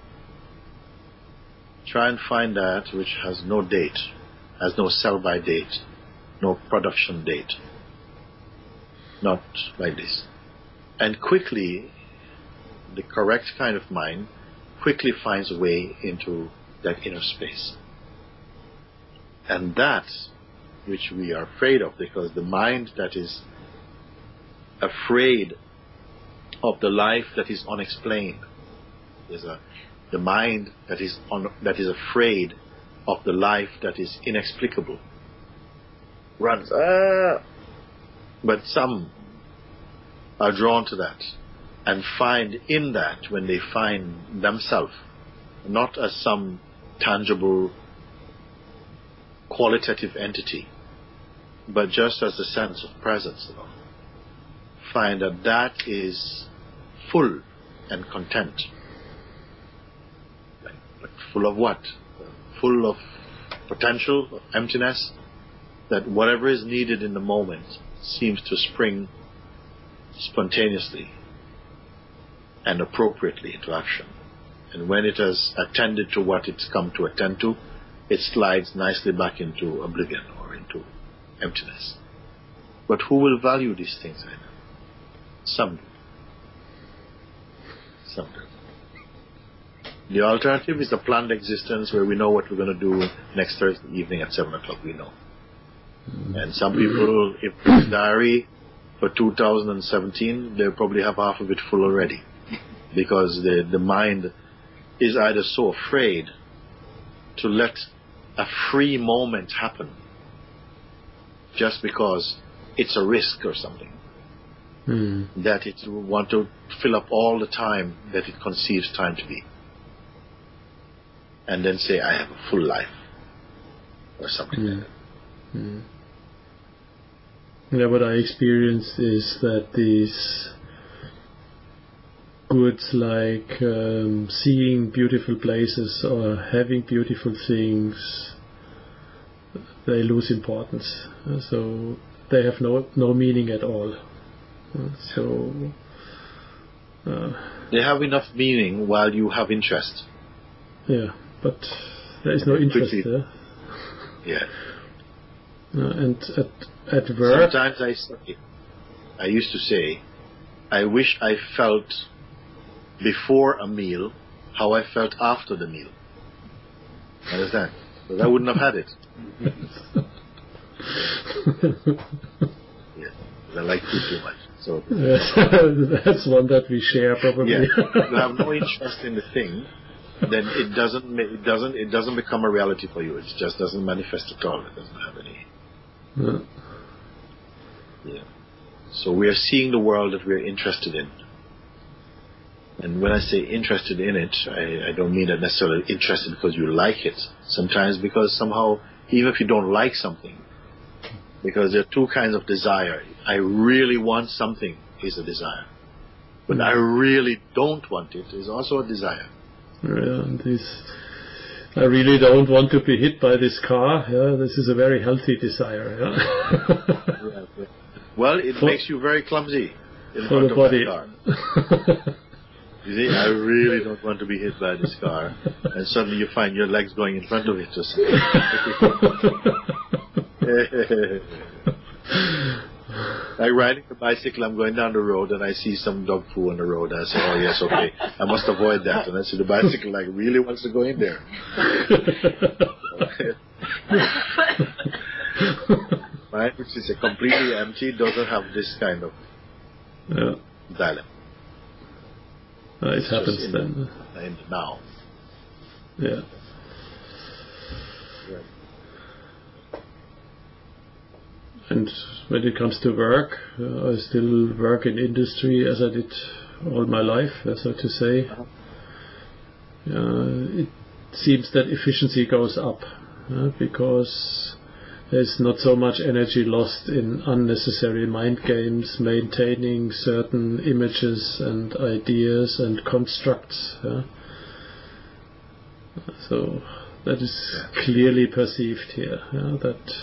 Try and find that which has no date, has no sell-by date, no production date. Not like this. And quickly, the correct kind of mind quickly finds a way into that inner space. And that which we are afraid of, because the mind that is afraid of the life that is unexplained is a the mind that is on, that is afraid of the life that is inexplicable runs ah but some are drawn to that and find in that, when they find themselves not as some tangible qualitative entity, but just as a sense of presence, you know, find that that is full and content. Like, but full of what? Full of potential, of emptiness, that whatever is needed in the moment seems to spring spontaneously and appropriately into action. And when it has attended to what it's come to attend to, it slides nicely back into oblivion or into emptiness. But who will value these things? I know. Some do. Some do. The alternative is a planned existence where we know what we're going to do next Thursday evening at seven o'clock. We know. And some people, if the diary for two thousand seventeen, they'll probably have half of it full already. Because the, the mind is either so afraid to let a free moment happen just because it's a risk or something, mm. that it will want to fill up all the time that it conceives time to be, and then say, I have a full life or something mm. like that. Mm. Yeah, what I experience is that these goods like um, seeing beautiful places or having beautiful things, they lose importance. Uh, so they have no no meaning at all. Uh, so uh, they have enough meaning while you have interest. Yeah, but there is no interest there. Yeah. Uh, and at at work, sometimes I say, I used to say, I wish I felt before a meal how I felt after the meal. Understand? Because I wouldn't have had it. Yeah, I like food too much. So yes, that's one that we share probably. Yeah, if you have no interest in the thing, then it doesn't ma- it doesn't it doesn't become a reality for you. It just doesn't manifest at all. It doesn't have any. Yeah. Yeah. So we are seeing the world that we are interested in. And when I say interested in it, I, I don't mean that necessarily interested because you like it. Sometimes because somehow, even if you don't like something, because there are two kinds of desire. I really want something is a desire. But I really don't want it is also a desire. Yeah, this, I really don't want to be hit by this car. Yeah, this is a very healthy desire. Yeah. Yeah, yeah. Well, it for, makes you very clumsy in for front the of body. that car. You see, I really don't want to be hit by this car, and suddenly you find your legs going in front of it. Just like riding a bicycle, I'm going down the road and I see some dog poo on the road. And I say, "Oh yes, okay, I must avoid that." And I see the bicycle like really wants to go in there. Mine, which is a completely empty, doesn't have this kind of yeah. dilemma. Uh, it it's happens in then. The, in the now. Yeah. Right. And when it comes to work, uh, I still work in industry as I did all my life, uh, so to say. Uh-huh. Uh, it seems that efficiency goes up uh, because there's not so much energy lost in unnecessary mind games, maintaining certain images and ideas and constructs. Uh. So that is clearly perceived here, uh, that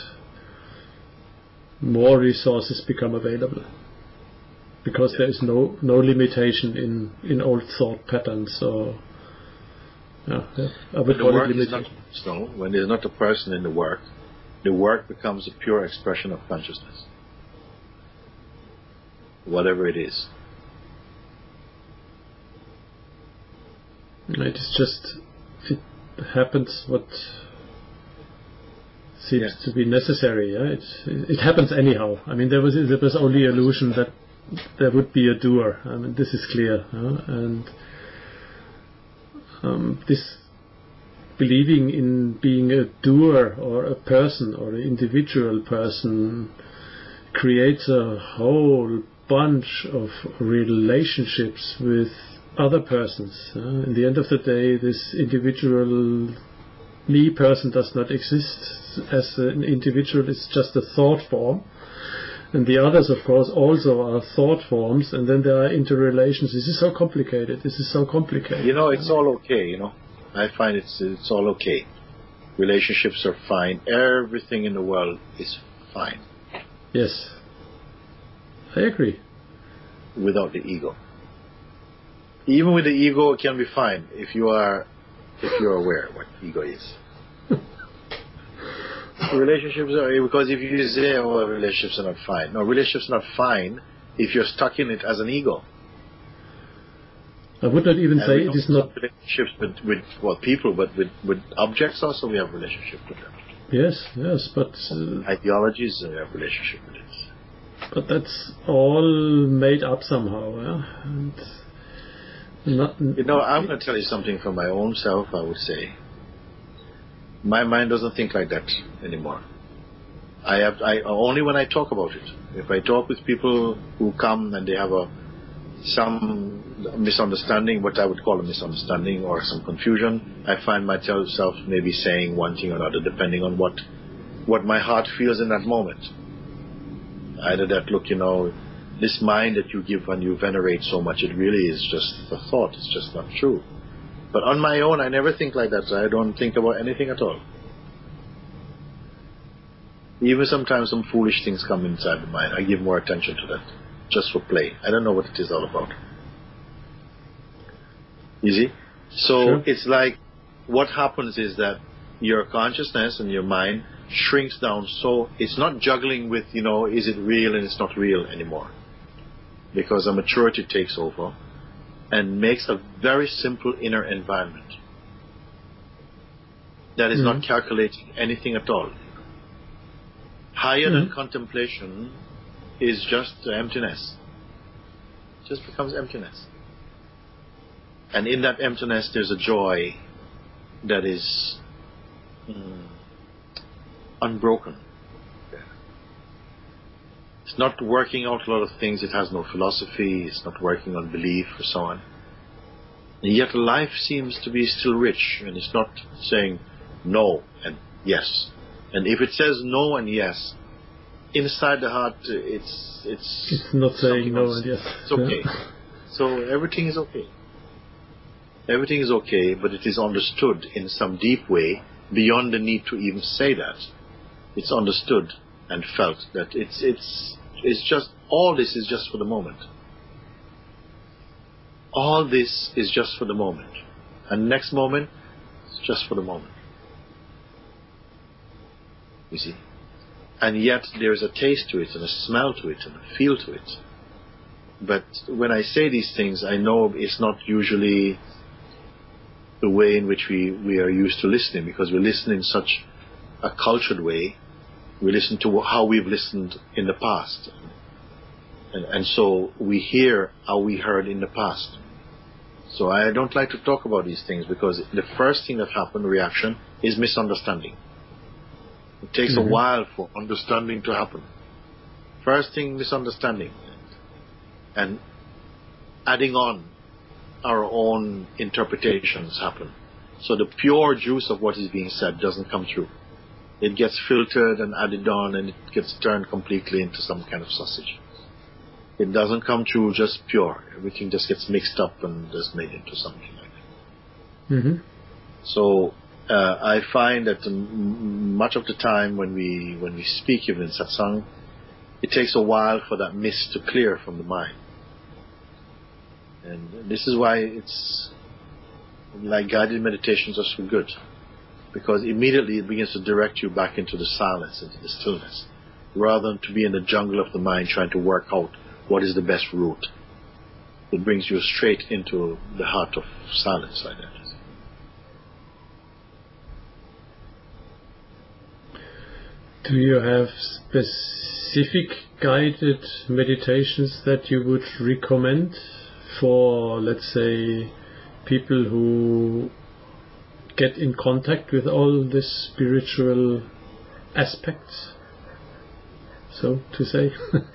more resources become available because there is no no limitation in in old thought patterns. So yeah, yeah. I would the call work it is not limitation. so when there's not a person in the work, the work becomes a pure expression of consciousness, whatever it is. It is just it happens what seems Yes. to be necessary. Yeah? It it happens anyhow. I mean, there was there was only illusion that there would be a doer. I mean, this is clear, uh, and um, this believing in being a doer or a person or an individual person creates a whole bunch of relationships with other persons. Uh, in the end of the day, this individual me person does not exist as an individual. It's just a thought form. And the others, of course, also are thought forms, and then there are interrelations. This is so complicated. This is so complicated. You know, it's all okay, you know. I find it's it's all okay. Relationships are fine. Everything in the world is fine. Yes. I agree. Without the ego. Even with the ego, it can be fine if you are if you're aware what ego is. Relationships are, because if you say, oh, relationships are not fine. No, relationships are not fine if you're stuck in it as an ego. I would not even And say we it is not. relationships with, with well, people, but with, with objects also we have relationship with them. Yes, yes, but uh, ideologies we have relationship with it. But that's all made up somehow, yeah. And not, you know, I'm going to tell you something from my own self. I would say my mind doesn't think like that anymore. I have I only when I talk about it. If I talk with people who come and they have a some misunderstanding, what I would call a misunderstanding or some confusion, I find myself maybe saying one thing or another depending on what what my heart feels in that moment. Either that, look, you know, this mind that you give and you venerate so much, it really is just a thought. It's just not true. But on my own, I never think like that. So I don't think about anything at all. Even sometimes some foolish things come inside the mind. I give more attention to that, just for play. I don't know what it is all about. You see? So Sure. It's like what happens is that your consciousness and your mind shrinks down, so it's not juggling with, you know, is it real and it's not real anymore. Because a maturity takes over. and makes a very simple inner environment that is mm-hmm. not calculating anything at all. Higher mm-hmm. than contemplation is just emptiness. It just becomes emptiness. And in that emptiness there's a joy that is mm, unbroken. It's not working out a lot of things. It has no philosophy. It's not working on belief or so on. And yet life seems to be still rich, and it's not saying no and yes. And if it says no and yes, inside the heart, it's it's it's not saying no and yes. It's okay. So everything is okay. Everything is okay, but it is understood in some deep way beyond the need to even say that. It's understood and felt that it's it's it's just all this is just for the moment. All this is just for the moment, and next moment it's just for the moment. You see, and yet there is a taste to it, and a smell to it, and a feel to it. But when I say these things, I know it's not usually the way in which we, we are used to listening, because we listen in such a cultured way. We listen to how we've listened in the past. And, and so we hear how we heard in the past. So I don't like to talk about these things, because the first thing that happened, reaction, is misunderstanding. It takes mm-hmm. a while for understanding to happen. First thing, misunderstanding. And adding on our own interpretations happen. So the pure juice of what is being said doesn't come through. It gets filtered and added on, and it gets turned completely into some kind of sausage. It doesn't come through just pure. Everything just gets mixed up and just made into something like that. Mm-hmm. So uh, I find that m- much of the time when we when we speak even in satsang, it takes a while for that mist to clear from the mind. And this is why it's like guided meditations are so good, because immediately it begins to direct you back into the silence, into the stillness, rather than to be in the jungle of the mind trying to work out what is the best route. It brings you straight into the heart of silence like that. Do you have specific guided meditations that you would recommend for, let's say, people who get in contact with all the spiritual aspects, so to say?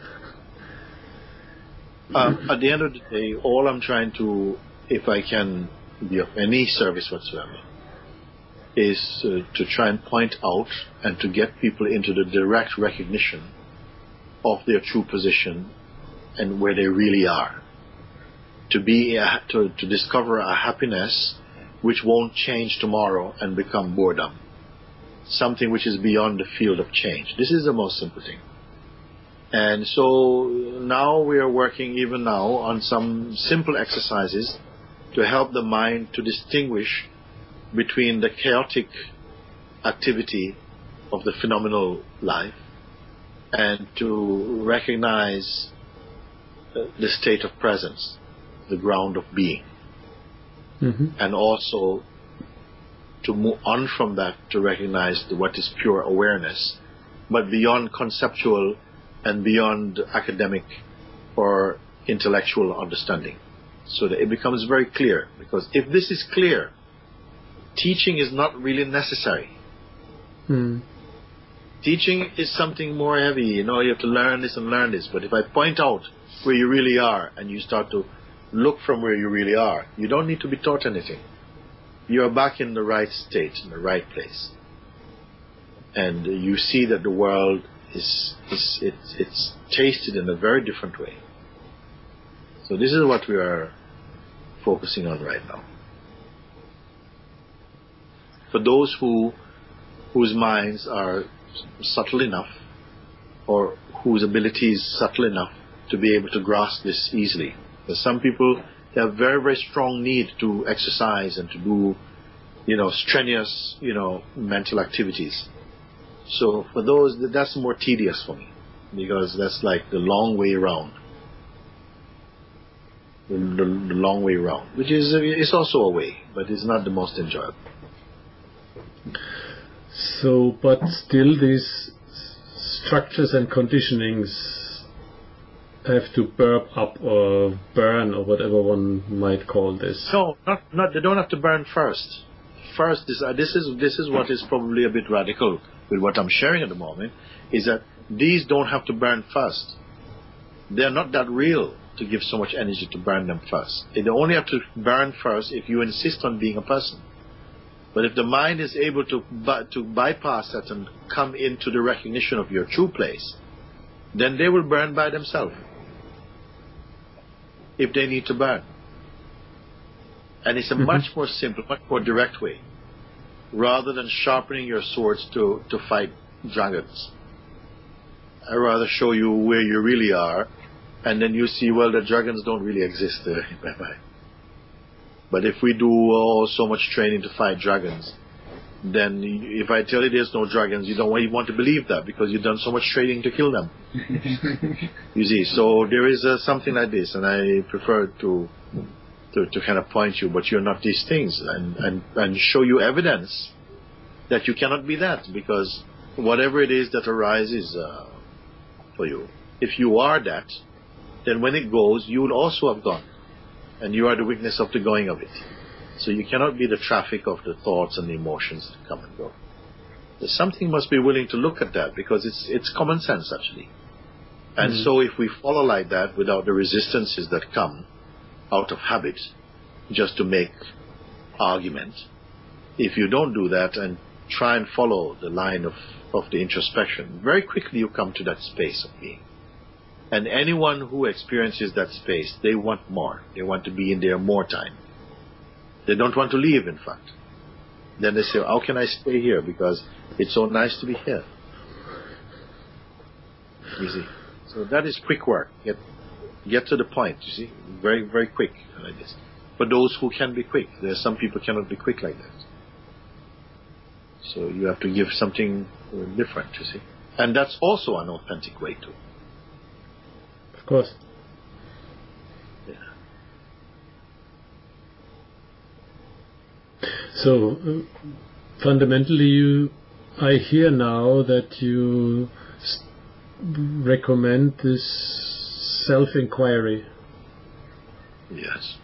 um, at the end of the day, all I'm trying to, if I can be of any service whatsoever, is uh, to try and point out and to get people into the direct recognition of their true position and where they really are. To be a, to, to discover a happiness which won't change tomorrow and become boredom. Something which is beyond the field of change. This is the most simple thing. And so now we are working even now on some simple exercises to help the mind to distinguish between the chaotic activity of the phenomenal life and to recognize the state of presence, the ground of being. Mm-hmm. And also to move on from that to recognize what is pure awareness, but beyond conceptual and beyond academic or intellectual understanding, so that it becomes very clear. Because if this is clear, teaching is not really necessary. Mm. Teaching is something more heavy. You know, you have to learn this and learn this. But if I point out where you really are and you start to look from where you really are, you don't need to be taught anything. You are back in the right state, in the right place. And you see that the world is, is it, it's tasted in a very different way. So this is what we are focusing on right now. For those who whose minds are subtle enough, or whose ability is subtle enough to be able to grasp this easily. There's some people, they have very, very strong need to exercise and to do, you know, strenuous, you know, mental activities. So for those, that's more tedious for me, because that's like the long way around. the, the, the long way round, which is it's also a way, but it's not the most enjoyable. So, but still, these structures and conditionings have to burp up or burn or whatever one might call this. No, not not. They don't have to burn first. First, this uh, this is this is what is probably a bit radical with what I'm sharing at the moment. Is that these don't have to burn first. They're not that real to give so much energy to burn them first. They only have to burn first if you insist on being a person. But if the mind is able to bu- to bypass that and come into the recognition of your true place, then they will burn by themselves if they need to burn. And it's a mm-hmm. much more simple, much more direct way, rather than sharpening your swords to, to fight dragons. I'd rather show you where you really are, and then you see, well, the dragons don't really exist there. Bye-bye. But if we do oh, so much training to fight dragons, then if I tell you there's no dragons, you don't even want to believe that because you've done so much training to kill them. You see, so there is uh, something like this, and I prefer to, to to kind of point you, but you're not these things, and, and, and show you evidence that you cannot be that, because whatever it is that arises uh, for you, if you are that, then when it goes, you will also have gone. And you are the witness of the going of it. So you cannot be the traffic of the thoughts and the emotions that come and go. There's something must be willing to look at that, because it's it's common sense actually. And mm. so if we follow like that without the resistances that come out of habit, just to make argument, if you don't do that and try and follow the line of, of the introspection, very quickly you come to that space of being. And anyone who experiences that space, they want more. They want to be in there more time. They don't want to leave, in fact. Then they say, how can I stay here? Because it's so nice to be here. You see? So that is quick work. Get get to the point, you see? Very, very quick like this. For those who can be quick. There are some people cannot be quick like that. So you have to give something different, you see? And that's also an authentic way too. Of course. Yeah. So, uh, fundamentally, you, I hear now that you st- recommend this self-inquiry. Yes.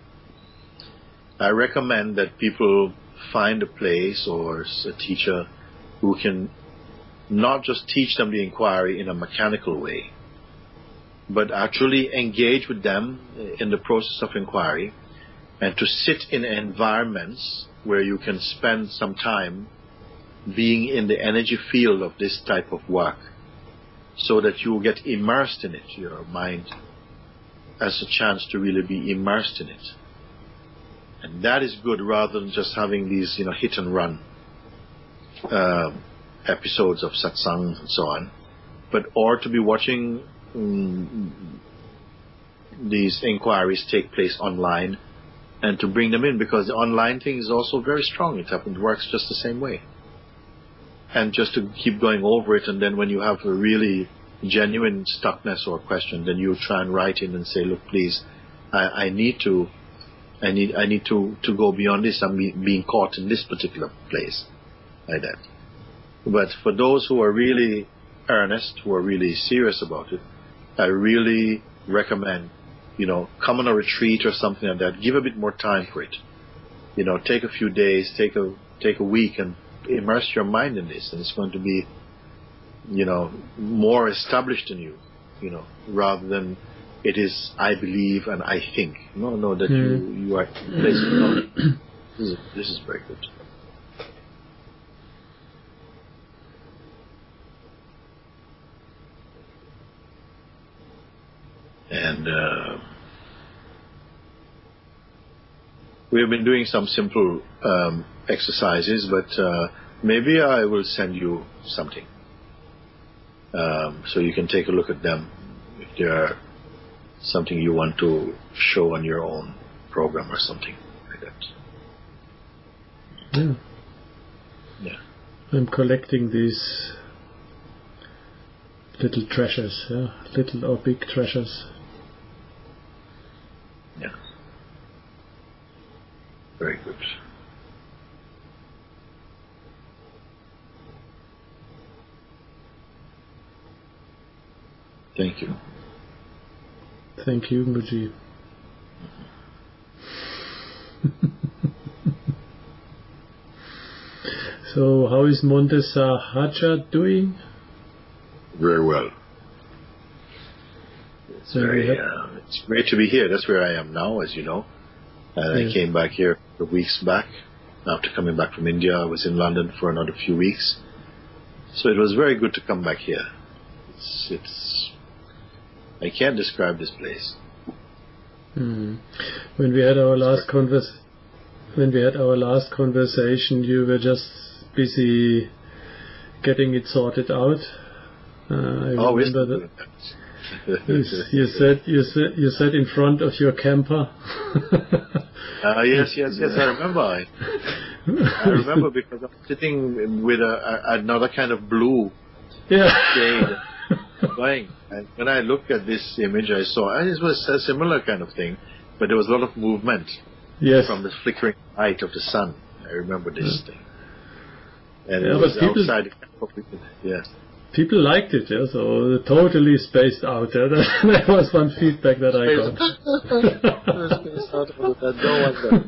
I recommend that people find a place or a teacher who can not just teach them the inquiry in a mechanical way, but actually engage with them in the process of inquiry, and to sit in environments where you can spend some time being in the energy field of this type of work, so that you get immersed in it. Your mind has a chance to really be immersed in it. And that is good, rather than just having these, you know, hit and run uh, episodes of satsang and so on, but or to be watching Mm, these inquiries take place online, and to bring them in, because the online thing is also very strong. It happens, works just the same way. And just to keep going over it, and then when you have a really genuine stuckness or question, then you try and write in and say, look, please, I, I need to, I need, I need to, to go beyond this. I'm be, being caught in this particular place, like that. But for those who are really earnest, who are really serious about it, I really recommend, you know, come on a retreat or something like that. Give a bit more time for it. You know, take a few days, take a take a week, and immerse your mind in this, and it's going to be, you know, more established in you, you know, rather than it is I believe and I think. No, no, that mm. you you are placed. No, this is this is very good. And uh, we have been doing some simple um, exercises, but uh, maybe I will send you something um, so you can take a look at them if they are something you want to show on your own program or something like that. Yeah. Yeah. I'm collecting these little treasures, yeah, little or big treasures. Very good. Thank you. Thank you, Muji. So, how is Monte Sahaja doing? Very well. It's, very, uh, it's great to be here. That's where I am now, as you know. And yeah. I came back here a few weeks back. After coming back from India, I was in London for another few weeks. So it was very good to come back here. It's, it's I can't describe this place. Hmm. When we had our last convers, when we had our last conversation, you were just busy getting it sorted out. Uh, I oh, remember that. you, you said you said you sat in front of your camper. uh, yes, yes, yes. I remember. I, I remember because I'm sitting with a, a, another kind of blue yeah. shade going. And when I looked at this image, I saw and it was a similar kind of thing, but there was a lot of movement. Yes. From the flickering light of the sun. I remember this yeah. thing. And yeah, it was but people, outside the camp. Yes. People liked it, yeah, so totally spaced out. Yeah. That was one feedback that I got. Spaced out all that. No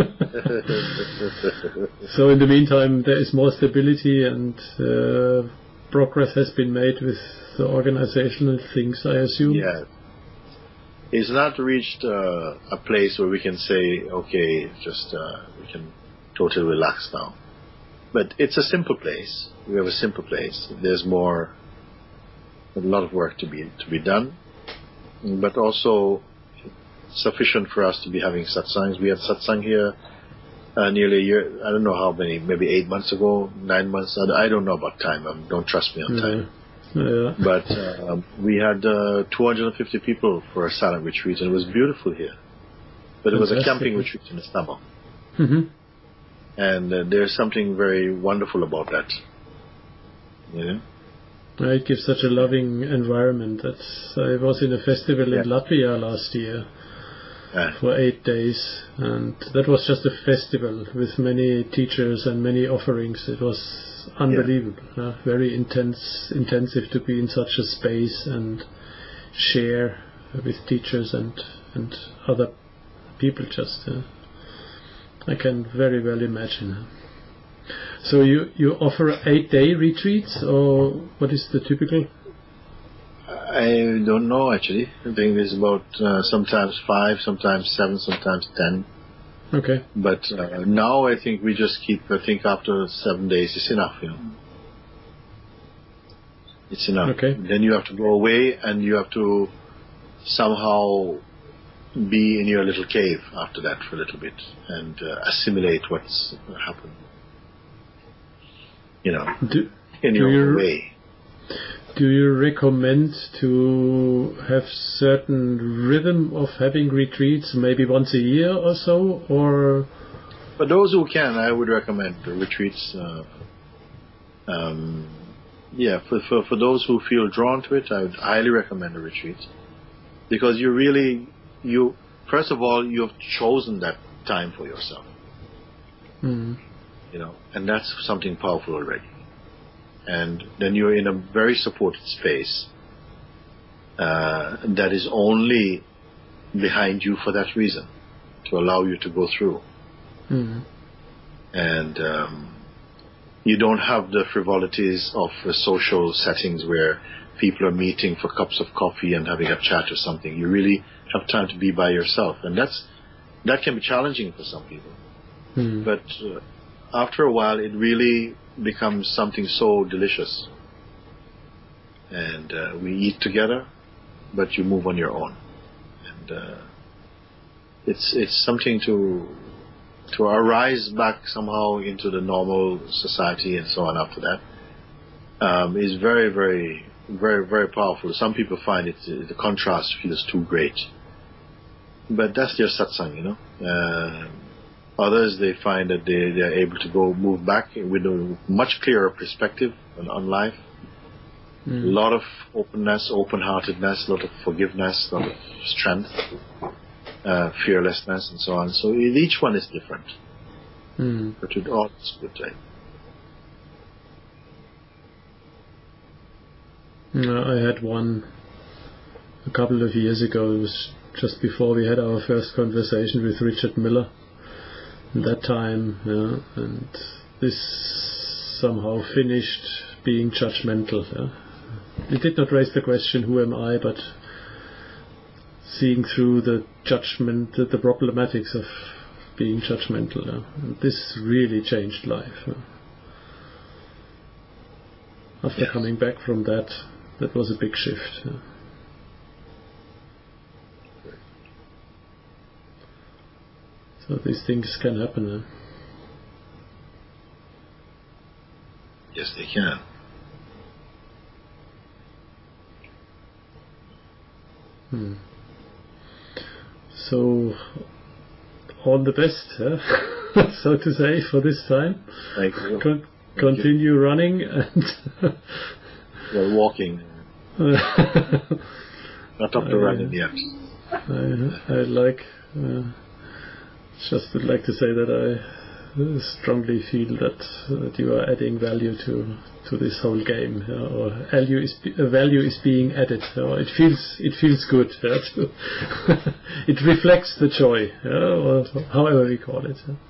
wonder. So in the meantime, there is more stability and uh, progress has been made with the organizational things, I assume. Yeah. It's not reached uh, a place where we can say, okay, just uh, we can totally relax now. But it's a simple place. We have a simple place. There's more, a lot of work to be to be done, but also sufficient for us to be having satsangs. We had satsang here uh, nearly a year. I don't know how many, maybe eight months ago, nine months. I, I don't know about time. Um, don't trust me on time. Yeah. Yeah. But uh, we had uh, two hundred fifty people for a silent retreat, and it was beautiful here. But it was a camping retreat in Istanbul. Mm-hmm. And uh, there's something very wonderful about that. You know? It gives such a loving environment. That's, I was in a festival yeah. in Latvia last year yeah. for eight days, and that was just a festival with many teachers and many offerings. It was unbelievable, yeah. uh, very intense, intensive to be in such a space and share with teachers and and other people. Just, uh, I can very well imagine. So you you offer eight-day retreats, or what is the typical? I don't know actually. I think there's about uh, sometimes five, sometimes seven, sometimes ten. Okay. But uh, now I think we just keep, I think after seven days it's enough, you know. It's enough. Okay. Then you have to go away and you have to somehow be in your little cave after that for a little bit and uh, assimilate what's happened. You know, do, in your own way. Do you recommend to have certain rhythm of having retreats, maybe once a year or so, or? For those who can, I would recommend the retreats. Uh, um, yeah, for, for for those who feel drawn to it, I would highly recommend a retreat, because you really you first of all you have chosen that time for yourself. Mm. You know, and that's something powerful already. And then you're in a very supported space uh, that is only behind you for that reason, to allow you to go through. Mm-hmm. And um, you don't have the frivolities of uh, social settings where people are meeting for cups of coffee and having a chat or something. You really have time to be by yourself, and that's that can be challenging for some people. Mm-hmm. But uh, after a while, it really becomes something so delicious. And uh, we eat together, but you move on your own. And uh, it's it's something to to arise back somehow into the normal society and so on after that um, is very, very, very, very powerful. Some people find it, the contrast feels too great. But that's their satsang, you know. Uh, Others, they find that they, they are able to go move back with a much clearer perspective on, on life. Mm. A lot of openness, open-heartedness, a lot of forgiveness, a lot of strength. uh, fearlessness, and so on. So each one is different. Mm. But it all is good, right? Uh, I had one a couple of years ago. It was just before we had our first conversation with Richard Miller. At that time, yeah, and this somehow finished being judgmental. Yeah. It did not raise the question, who am I, but seeing through the judgment, the, the problematics of being judgmental. Yeah. And this really changed life. Yeah. After Yes. coming back from that, that was a big shift. Yeah. So these things can happen. Huh? Yes, they can. Hmm. So, all the best, huh? so to say, for this time. Thank you. Con- Thank continue you. running and Well, walking. Not up to I, running yet. I, I like. Uh, just would like to say that I uh, strongly feel that, uh, that you are adding value to to this whole game, uh, or value is uh, value is being added. Uh, it feels it feels good. Uh, to it reflects the joy, uh, or however we call it. Uh.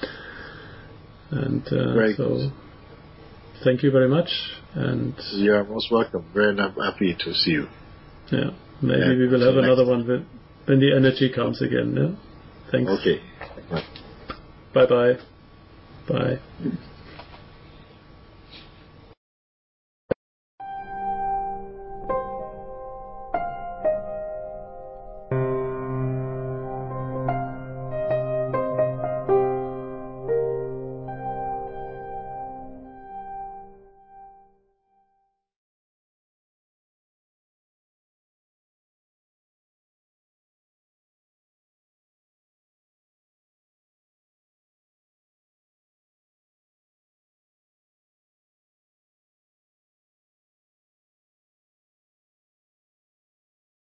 And uh, Very so, good. thank you very much. And You are most welcome. Very happy to see you. yeah, maybe Yeah, we will have till another next one when, when the energy comes again. Yeah? Thanks. Okay. Bye bye. Bye.